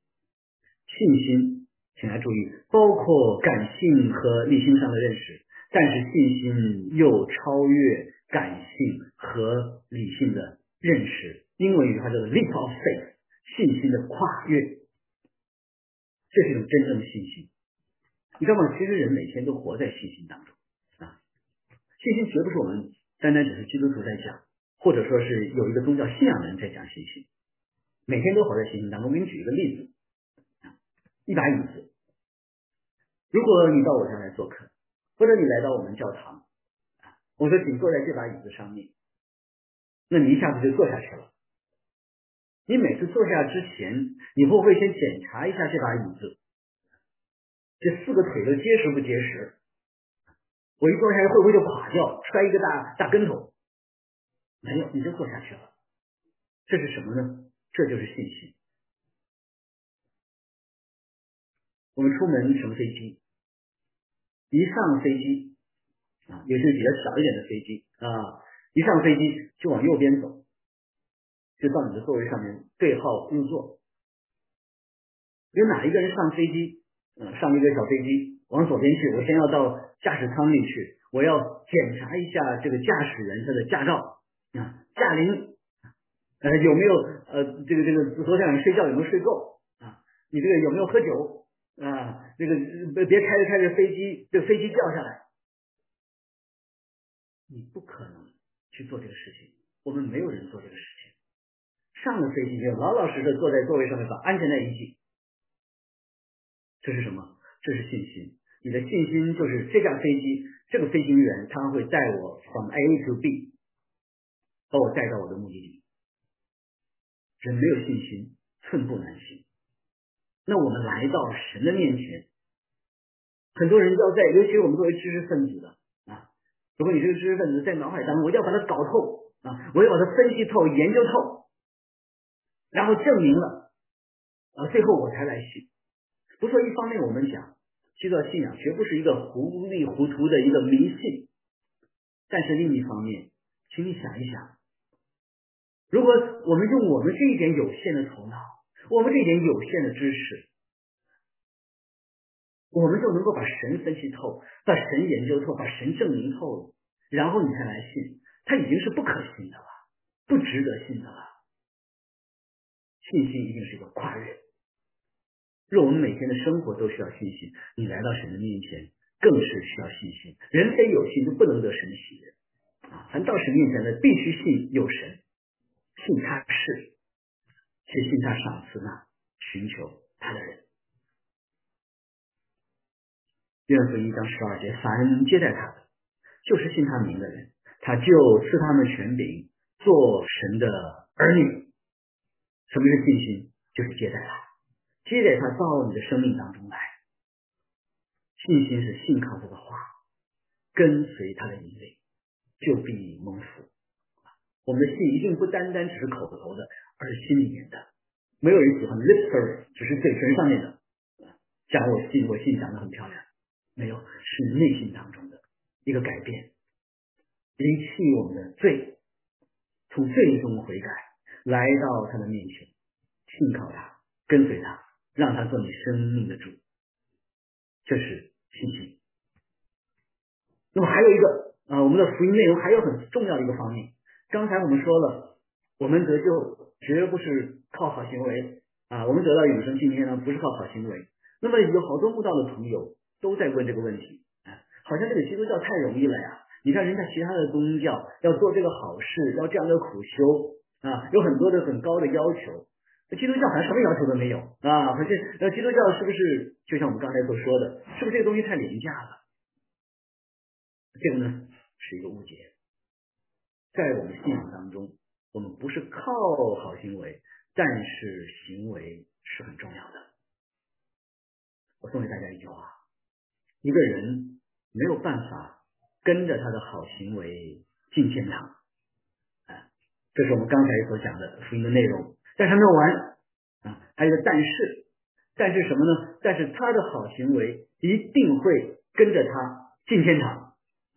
信心请来注意，包括感性和理性上的认识， 但是信心又超越感性和理性的认识。英文语话叫做 leap of faith， 信心的跨越，这是一种真正的信心。你知道吗？其实人每天都活在信心当中啊。信心绝不是我们单单只是基督徒在讲，或者说是有一个宗教信仰的人在讲信心，每天都活在信心当中。我给你举一个例子，一把椅子，如果你到我家来做客，或者你来到我们教堂，我说请坐在这把椅子上面，那你一下子就坐下去了。你每次坐下之前，你会不会先检查一下这把椅子，这四个腿都结实不结实？我一坐下来会不会就垮掉，摔一个大跟头？没有，你就坐下去了。这是什么呢？这就是信心。我们出门乘飞机，一上飞机啊，尤其是比较小一点的飞机啊，一上飞机就往右边走，就到你的座位上面对号入座。有哪一个人上飞机，上一个小飞机往左边去，我先要到驾驶舱里去，我要检查一下这个驾驶人他的驾照啊，驾龄有没有这个昨天晚上睡觉有没有睡够啊？你这个有没有喝酒啊？这个别开着飞机，这个飞机掉下来，你不可能去做这个事情。我们没有人做这个事情。上了飞机就老老实实坐在座位上面把安全带一系。这是什么？这是信心。你的信心就是这架飞机，这个飞行员他会带我 from A to B， 把我带到我的目的地。人没有信心，寸步难行。那我们来到神的面前，很多人要在，尤其是我们作为知识分子的啊，如果你是个知识分子，在脑海当中，我要把它搞透啊，我要把它分析透、研究透，然后证明了啊，最后我才来信。不说一方面我们讲基督教信仰绝不是一个糊里糊涂的一个迷信，但是另一方面，请你想一想，如果我们用我们这一点有限的头脑，我们这一点有限的知识，我们就能够把神分析透，把神研究透，把神证明透了，然后你才来信，它已经是不可信的了，不值得信的了。信心一定是一个跨越。若我们每天的生活都需要信心，你来到神的面前更是需要信心。人非有信就不能得神的喜悦啊！凡到神面前的，必须信有神，信他是，且信他赏赐那寻求他的人。约翰福音1章12节，凡接待他的，就是信他名的人，他就赐他们权柄，做神的儿女。什么是信心？就是接待他，接待他到你的生命当中来。信心是信靠这个话，跟随他的引领，就必蒙福。我们的信一定不单单只是口头的，而是心里面的。没有人喜欢 lip service， 只是嘴唇上面的讲我信讲得很漂亮，没有，是内心当中的一个改变，离弃我们的罪，从罪中悔改，来到他的面前，信靠他，跟随他，让他做你生命的主，这是信心。那么还有一个我们的福音内容还有很重要的一个方面，刚才我们说了，我们得救绝不是靠好行为啊，我们得到永生今天呢不是靠好行为。那么有好多慕道的朋友都在问这个问题，好像这个基督教太容易了呀，你看人家其他的宗教要做这个好事，要这样的苦修啊，有很多的很高的要求，基督教好像什么要求都没有啊，可是基督教是不是就像我们刚才所说的，是不是这个东西太廉价了？这个呢是一个误解。在我们信仰当中，我们不是靠好行为，但是行为是很重要的。我送给大家一句话，一个人没有办法跟着他的好行为进天堂，这是我们刚才所讲的福音的内容。但是还没有完还有一个但是什么呢？但是他的好行为一定会跟着他进天堂，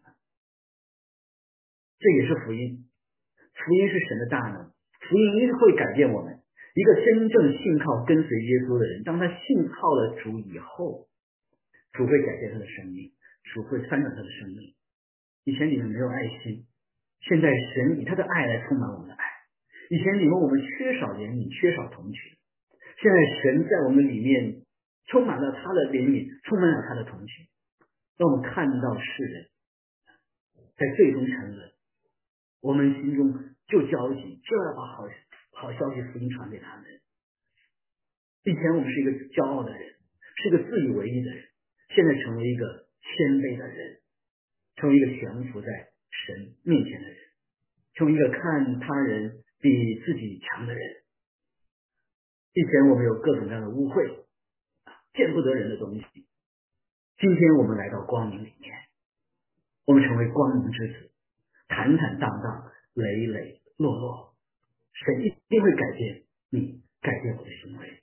这也是福音。福音是神的大能，福音一定会改变我们。一个真正信靠跟随耶稣的人，当他信靠了主以后，主会改变他的生命， 主会翻转他的生命。以前你们没有爱心，现在神以他的爱来充满我们的爱。以前你们我们缺少怜悯，缺少同情，现在神在我们里面充满了他的怜悯，充满了他的同情，让我们看到世人在最终沉沦，我们心中就焦急，就要把好消息福音传给他们。以前我们是一个骄傲的人，是一个自以为意的人，现在成为一个谦卑的人，成为一个降服在神面前的人，成为一个看他人比自己强的人。以前我们有各种各样的污秽，见不得人的东西，今天我们来到光明里面，我们成为光明之子，坦坦荡荡，磊磊落落。神一定会改变你，改变我的行为。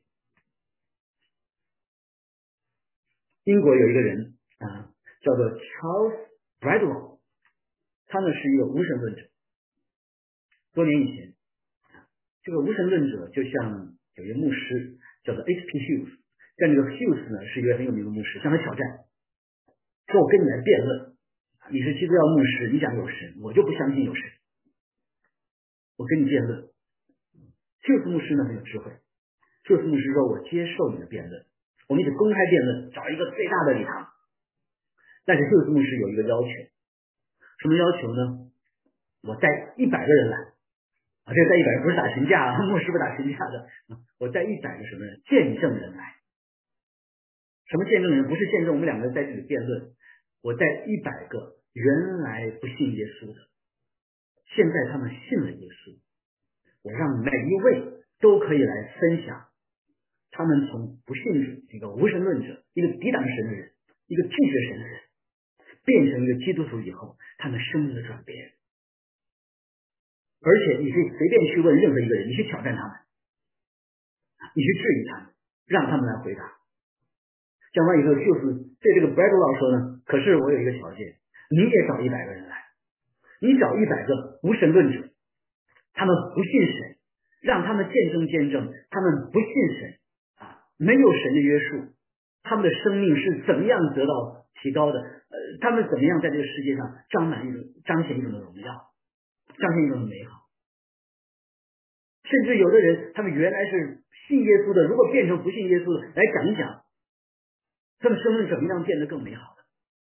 英国有一个人叫做 Charles Bradlaugh， 他呢是一个无神论者。多年以前，这个无神论者就像有一个牧师叫做 H.P. Hughes， 像这个 Hughes 呢是一个很有名的牧师，向他挑战，说我跟你来辩论，你是基督教牧师，你讲有神，我就不相信有神，我跟你辩论。Hughes 牧师呢很有智慧，Hughes 牧师说我接受你的辩论，我们一起公开辩论，找一个最大的礼堂。但是Hughes牧师有一个要求，什么要求呢？我带100个人来这个带100人不是打群架牧师不打群架的我带100个什么人？见证人来。什么见证人？不是见证我们2个人在这里辩论，我带100个原来不信耶稣的，现在他们信了耶稣，我让每一位都可以来分享他们从不信主，一个无神论者，一个抵挡神的人，一个拒绝神的人，变成一个基督徒以后他们生命的转变。而且你可以随便去问任何一个人，你去挑战他们，你去质疑他们，让他们来回答。讲完以后就是对这个 Bradlaugh 说呢，可是我有一个条件，你也找100个人来，你找100个无神论者，他们不信神，让他们见证他们不信神没有神的约束，他们的生命是怎么样得到提高的，他们怎么样在这个世界上彰显一种的荣耀，彰显一种的美好。甚至有的人他们原来是信耶稣的，如果变成不信耶稣的，来讲一讲他们生命怎么样变得更美好的。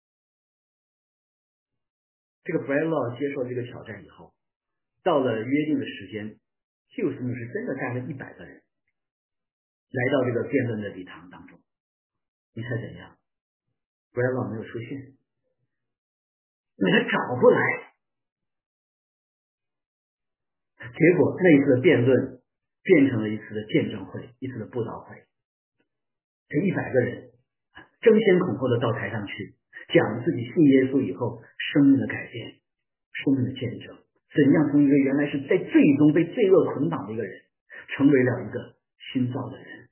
这个 Bradlaugh 接受这个挑战以后，到了约定的时间，Hughes 牧师真的带了100个人来到这个辩论的礼堂当中。你猜怎样？ Bradlaugh 没有出现，因为他找不来。结果那一次的辩论变成了一次的见证会，一次的布道会。这100个人争先恐后的到台上去讲自己信耶稣以后生命的改变，生命的见证，怎样从一个原来是在罪中被罪恶捆绑的一个人，成为了一个新造的人。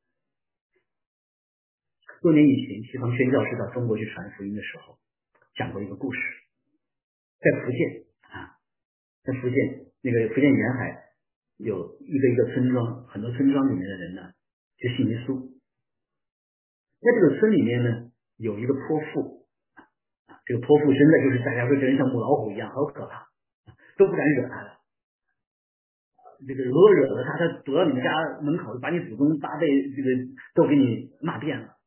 多年以前，西方宣教士到中国去传福音的时候，讲过一个故事。在福建在福建那个福建沿海有一个村庄，很多村庄里面的人呢就信耶稣。在这个村里面呢有一个泼妇这个泼妇真的就是大家会觉得像母老虎一样，好可怕，都不敢惹他的。这个如果惹了他，他躲到你们家门口，把你祖宗8辈这个都给你骂遍了。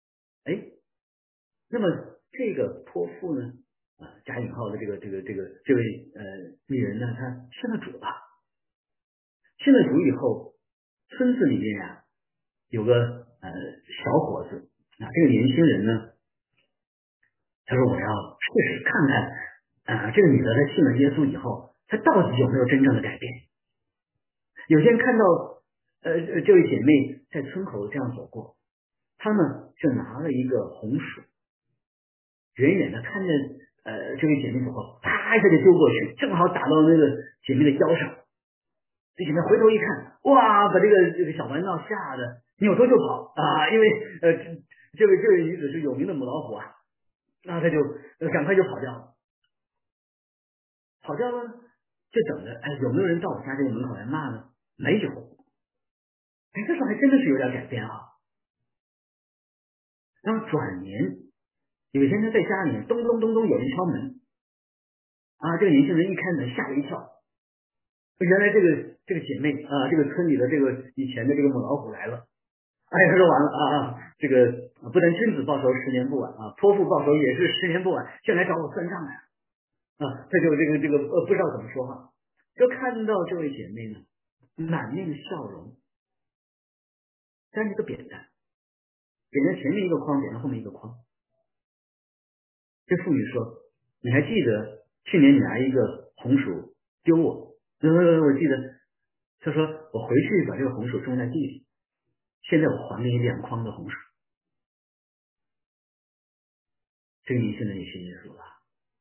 那么这个泼妇呢加引号的这位女人呢，她信了主了。信了主以后，村子里面有个小伙子这个年轻人呢，他说我要试试看看这个女的她信了耶稣以后，她到底有没有真正的改变。有些人看到这位姐妹在村口这样走过，他们就拿了一个红薯，远远的看着这位姐妹走过，啪一下就丢过去，正好打到那个姐妹的腰上。这姐妹回头一看，哇，把这个小玩闹吓得扭头就跑因为这位女子是有名的母老虎那她就赶快就跑掉了。跑掉了就等着有没有人到我家这个门口来骂呢？没有。这时候还真的是有点改变然后转年有一天他在家里面咚咚咚咚有人敲门啊，这个年轻人一开门吓了一跳，原来这个姐妹啊，这个村里的这个以前的这个母老虎来了。哎，他说完了这个不但君子报仇10年不晚啊，泼妇报仇也是10年不晚，现在找我算账来啊，他就这个不知道怎么说话，就看到这位姐妹呢满面的笑容，粘着个扁担，扁担前面一个框，扁担后面一个框。这妇女说：“你还记得去年你拿一个红薯丢我？”我记得。他说：“我回去把这个红薯种在地里，现在我还给你2筐的红薯。”这个年轻人也信耶稣了。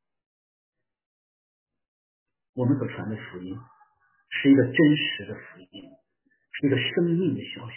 我们所传的福音是一个真实的福音，是一个生命的消息。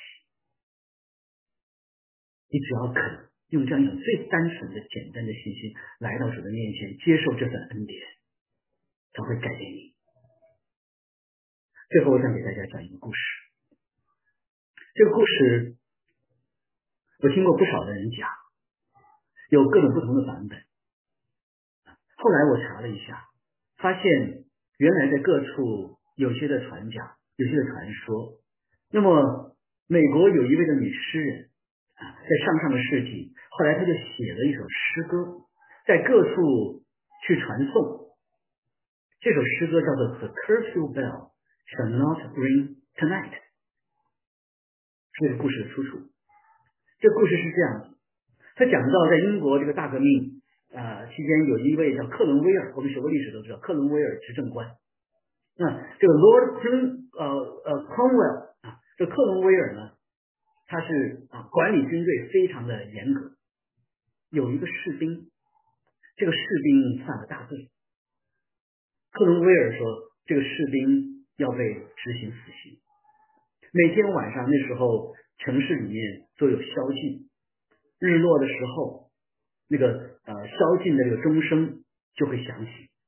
你只要肯用这样一种最单纯的、简单的信心来到主的面前，接受这份恩典，他会改变你。最后，我想给大家讲一个故事。这个故事我听过不少的人讲，有各种不同的版本。后来我查了一下，发现原来在各处有些的传讲，有些的传说。那么美国有一位的女诗人在上个世纪，后来她就写了一首诗歌，在各处去传颂。这首诗歌叫做 The Curfew Bell Shall Not Ring Tonight， 这个故事的出处。这个故事是这样子，他讲到在英国这个大革命期间，有一位叫克伦威尔，我们学过历史都知道，克伦威尔执政官。这个 Lord Cromwell 这克伦威尔呢，他是管理军队非常的严格。有一个士兵，这个士兵犯了大罪，克伦威尔说这个士兵要被执行死刑。每天晚上那时候城市里面都有宵禁，日落的时候那个宵禁的这个钟声就会响起。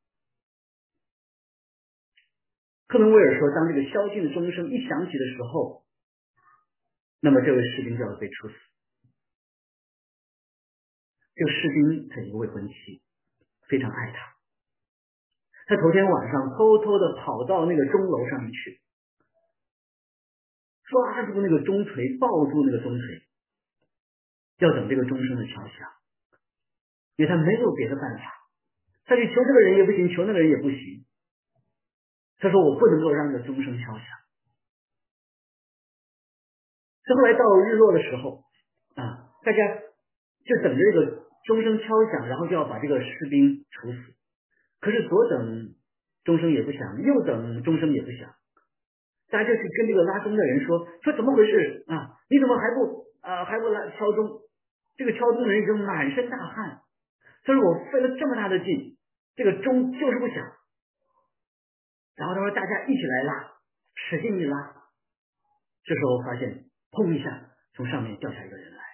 克伦威尔说，当这个宵禁的钟声一响起的时候，那么这位士兵就要被处死。这个士兵他有一个未婚妻，非常爱他。他头天晚上偷偷的跑到那个钟楼上面去，抓住那个钟锤，抱住那个钟锤，要等这个钟声的敲响，因为他没有别的办法。他去求这个人也不行，求那个人也不行。他说我不能够让这个钟声敲响。后来到日落的时候大家就等着这个钟声敲响，然后就要把这个士兵处死。可是左等钟声也不响，右等钟声也不响，大家就去跟这个拉钟的人说怎么回事你怎么还不来敲钟？这个敲钟的人已经满身大汗，他说我费了这么大的劲，这个钟就是不响。然后他说大家一起来拉，使劲一拉，这时候发现砰一下从上面掉下一个人来，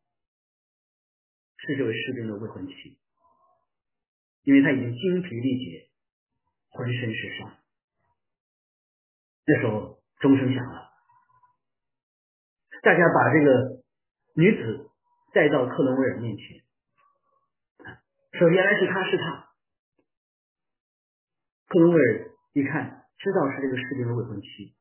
是这位士兵的未婚妻，因为他已经精疲力竭，浑身是伤。那时候钟声响了，大家把这个女子带到克伦威尔面前，说原来是他。克伦威尔一看知道是这个士兵的未婚妻，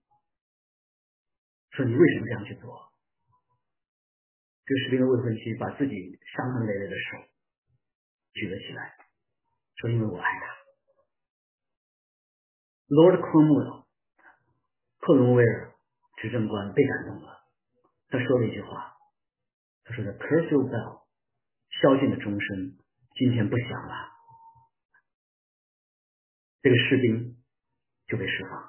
说你为什么这样去做？这个士兵的未婚妻把自己伤痕累累的手举了起来，说因为我爱他。Lord Cromwell 克伦威尔执政官被感动了，他说了一句话，他说 The curfew bell 宵禁的钟声今天不响了，这个士兵就被释放。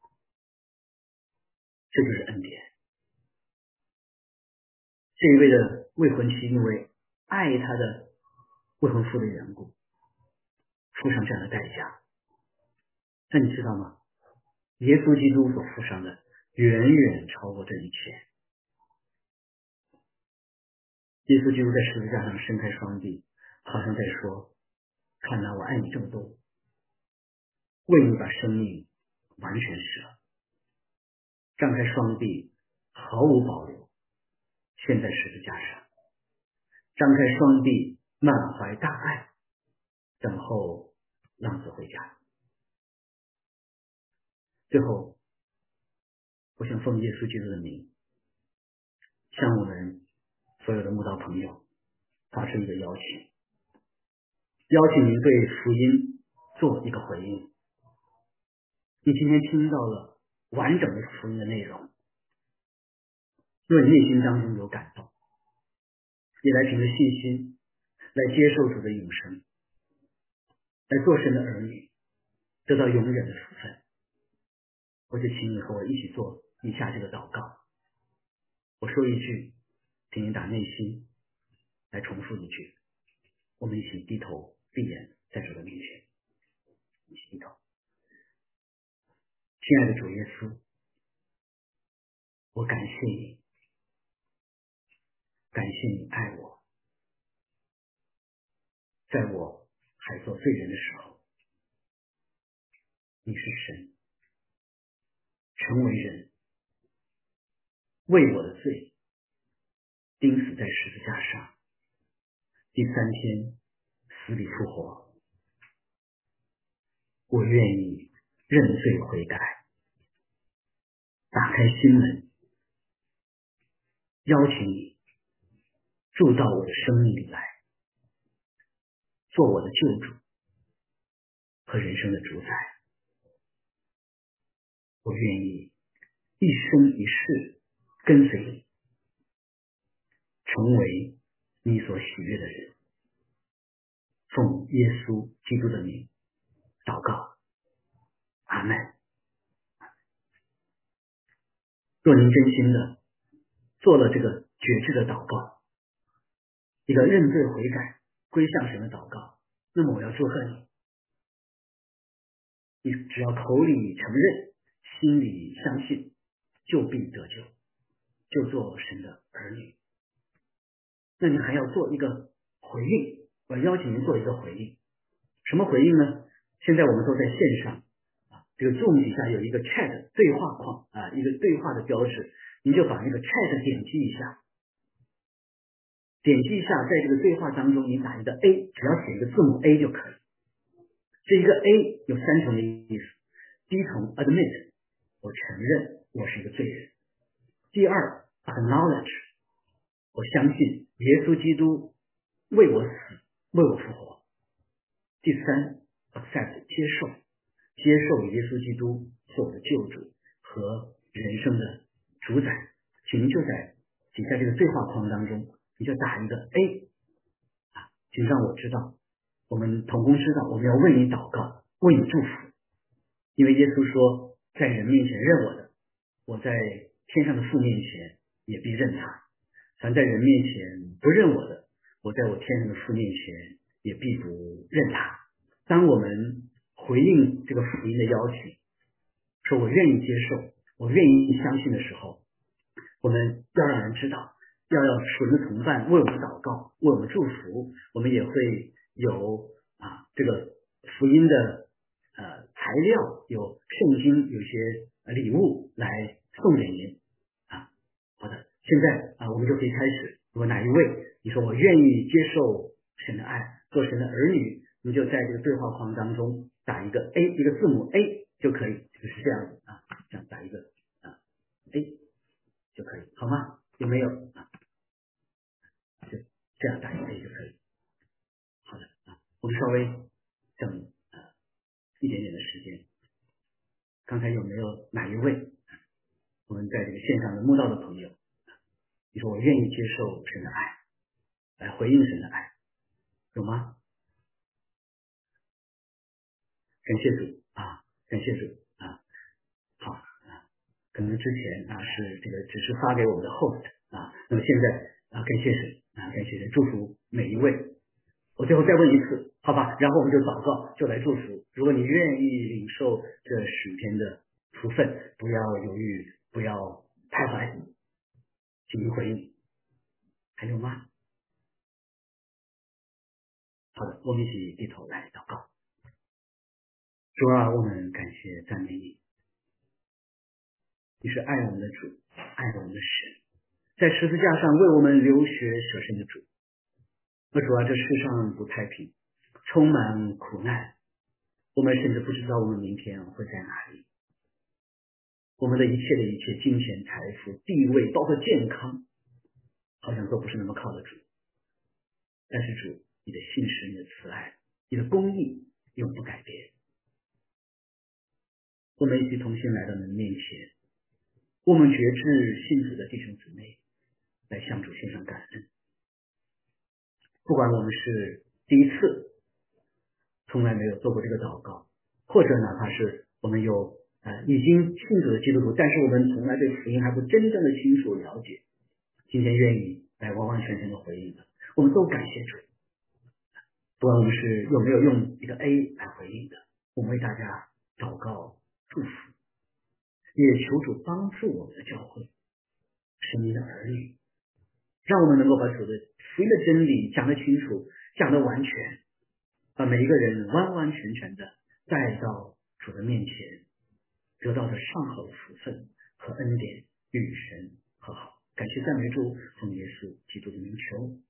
这就是恩典。这一位的未婚妻因为爱他的未婚夫的缘故，付上这样的代价。那你知道吗？耶稣基督所付上的远远超过这一切。耶稣基督在十字架上伸开双臂，好像在说，看哪，我爱你这么多，为你把生命完全释了，张开双臂毫无保留，献在十字架上，张开双臂满怀大爱，等候浪子回家。最后，我想奉耶稣基督的名，向我们所有的慕道朋友发出一个邀请，邀请您对福音做一个回应。你今天听到了完整的福音的内容，若你内心当中有感动，也来凭着信心来接受主的永生，来做神的儿女，得到永远的福分。我就请你和我一起做以下这个祷告。我说一句，请你打内心来重复一句，我们一起低头闭眼，在主的面前一起低头。亲爱的主耶稣，我感谢你，感谢你爱我，在我还做罪人的时候，你是神，成为人，为我的罪钉死在十字架上，第三天死里复活。我愿意认罪悔改，打开心门，邀请你住到我的生命里来，做我的救主和人生的主宰。我愿意一生一世跟随你，成为你所喜悦的人。奉耶稣基督的名祷告，阿们。若您真心的做了这个决志的祷告，一个认罪悔改归向神的祷告，那么我要祝贺你，你只要口里承认，心里相信，就必得救，就做神的儿女。那你还要做一个回应，我邀请您做一个回应。什么回应呢？现在我们都在线上这个 Zoom 底下有一个 chat 对话框一个对话的标志，您就把那个 chat 点击一下，在这个对话当中你打一个 A， 只要写一个字母 A 就可以。这一个 A 有三重的意思。第一重 admit， 我承认我是一个罪人。第二 acknowledge， 我相信耶稣基督为我死，为我复活。第三 accept， 接受耶稣基督做我的救主和人生的主宰。请您就在底下这个对话框当中，你就打一个 A， 请让我知道，我们同工知道，我们要为你祷告，为你祝福。因为耶稣说，在人面前认我的，我在天上的父面前也必认他；凡在人面前不认我的，我在我天上的父面前也必不认他。当我们回应这个福音的邀请，说我愿意接受，我愿意相信的时候，我们要让人知道，要纯的同伴为我们祷告，为我们祝福。我们也会有这个福音的材料，有圣经，有些礼物来送给您好的，现在我们就可以开始。如果哪一位你说我愿意接受神的爱，做神的儿女，你就在这个对话框当中打一个 A， 一个字母 A 就可以，就是这样子这样打一个A 就可以，好吗？有没有就这样打一个 A 就可以。好的我们稍微等一点点的时间。刚才有没有哪一位我们在这个线上的慕道的朋友，你说我愿意接受神的爱，来回应神的爱，有吗？感谢主感谢主好可能之前是这个只是发给我们的 host 那么现在感谢神感谢神，祝福每一位。我最后再问一次，好吧？然后我们就祷告，就来祝福。如果你愿意领受这10天的福分，不要犹豫，不要徘徊，请您回应。还有吗？好的，我们一起低头来祷告。主啊，我们感谢赞美你，你是爱我们的主，爱我们的神，在十字架上为我们流血舍身的主。 主啊，这世上不太平，充满苦难，我们甚至不知道我们明天会在哪里。我们的一切的一切，金钱、财富、地位，包括健康，好像都不是那么靠得住。但是主，你的信实、你的慈爱、你的公义永不改变。我们一起同心来到你的面前，我们觉知信主的弟兄姊妹来向主献上感恩。不管我们是第一次从来没有做过这个祷告，或者哪怕是我们有已经信主的基督徒，但是我们从来对福音还不真正的清楚了解，今天愿意来完完全全的回应的，我们都感谢主。不管我们是有没有用一个 A 来回应的，我们为大家祷告祝福，也求主帮助我们的教会神明的儿女，让我们能够把主的福音的真理讲得清楚，讲得完全，把每一个人完完全全的带到主的面前，得到的上好的福分和恩典，与神和好。感谢赞美主，奉耶稣基督的名求。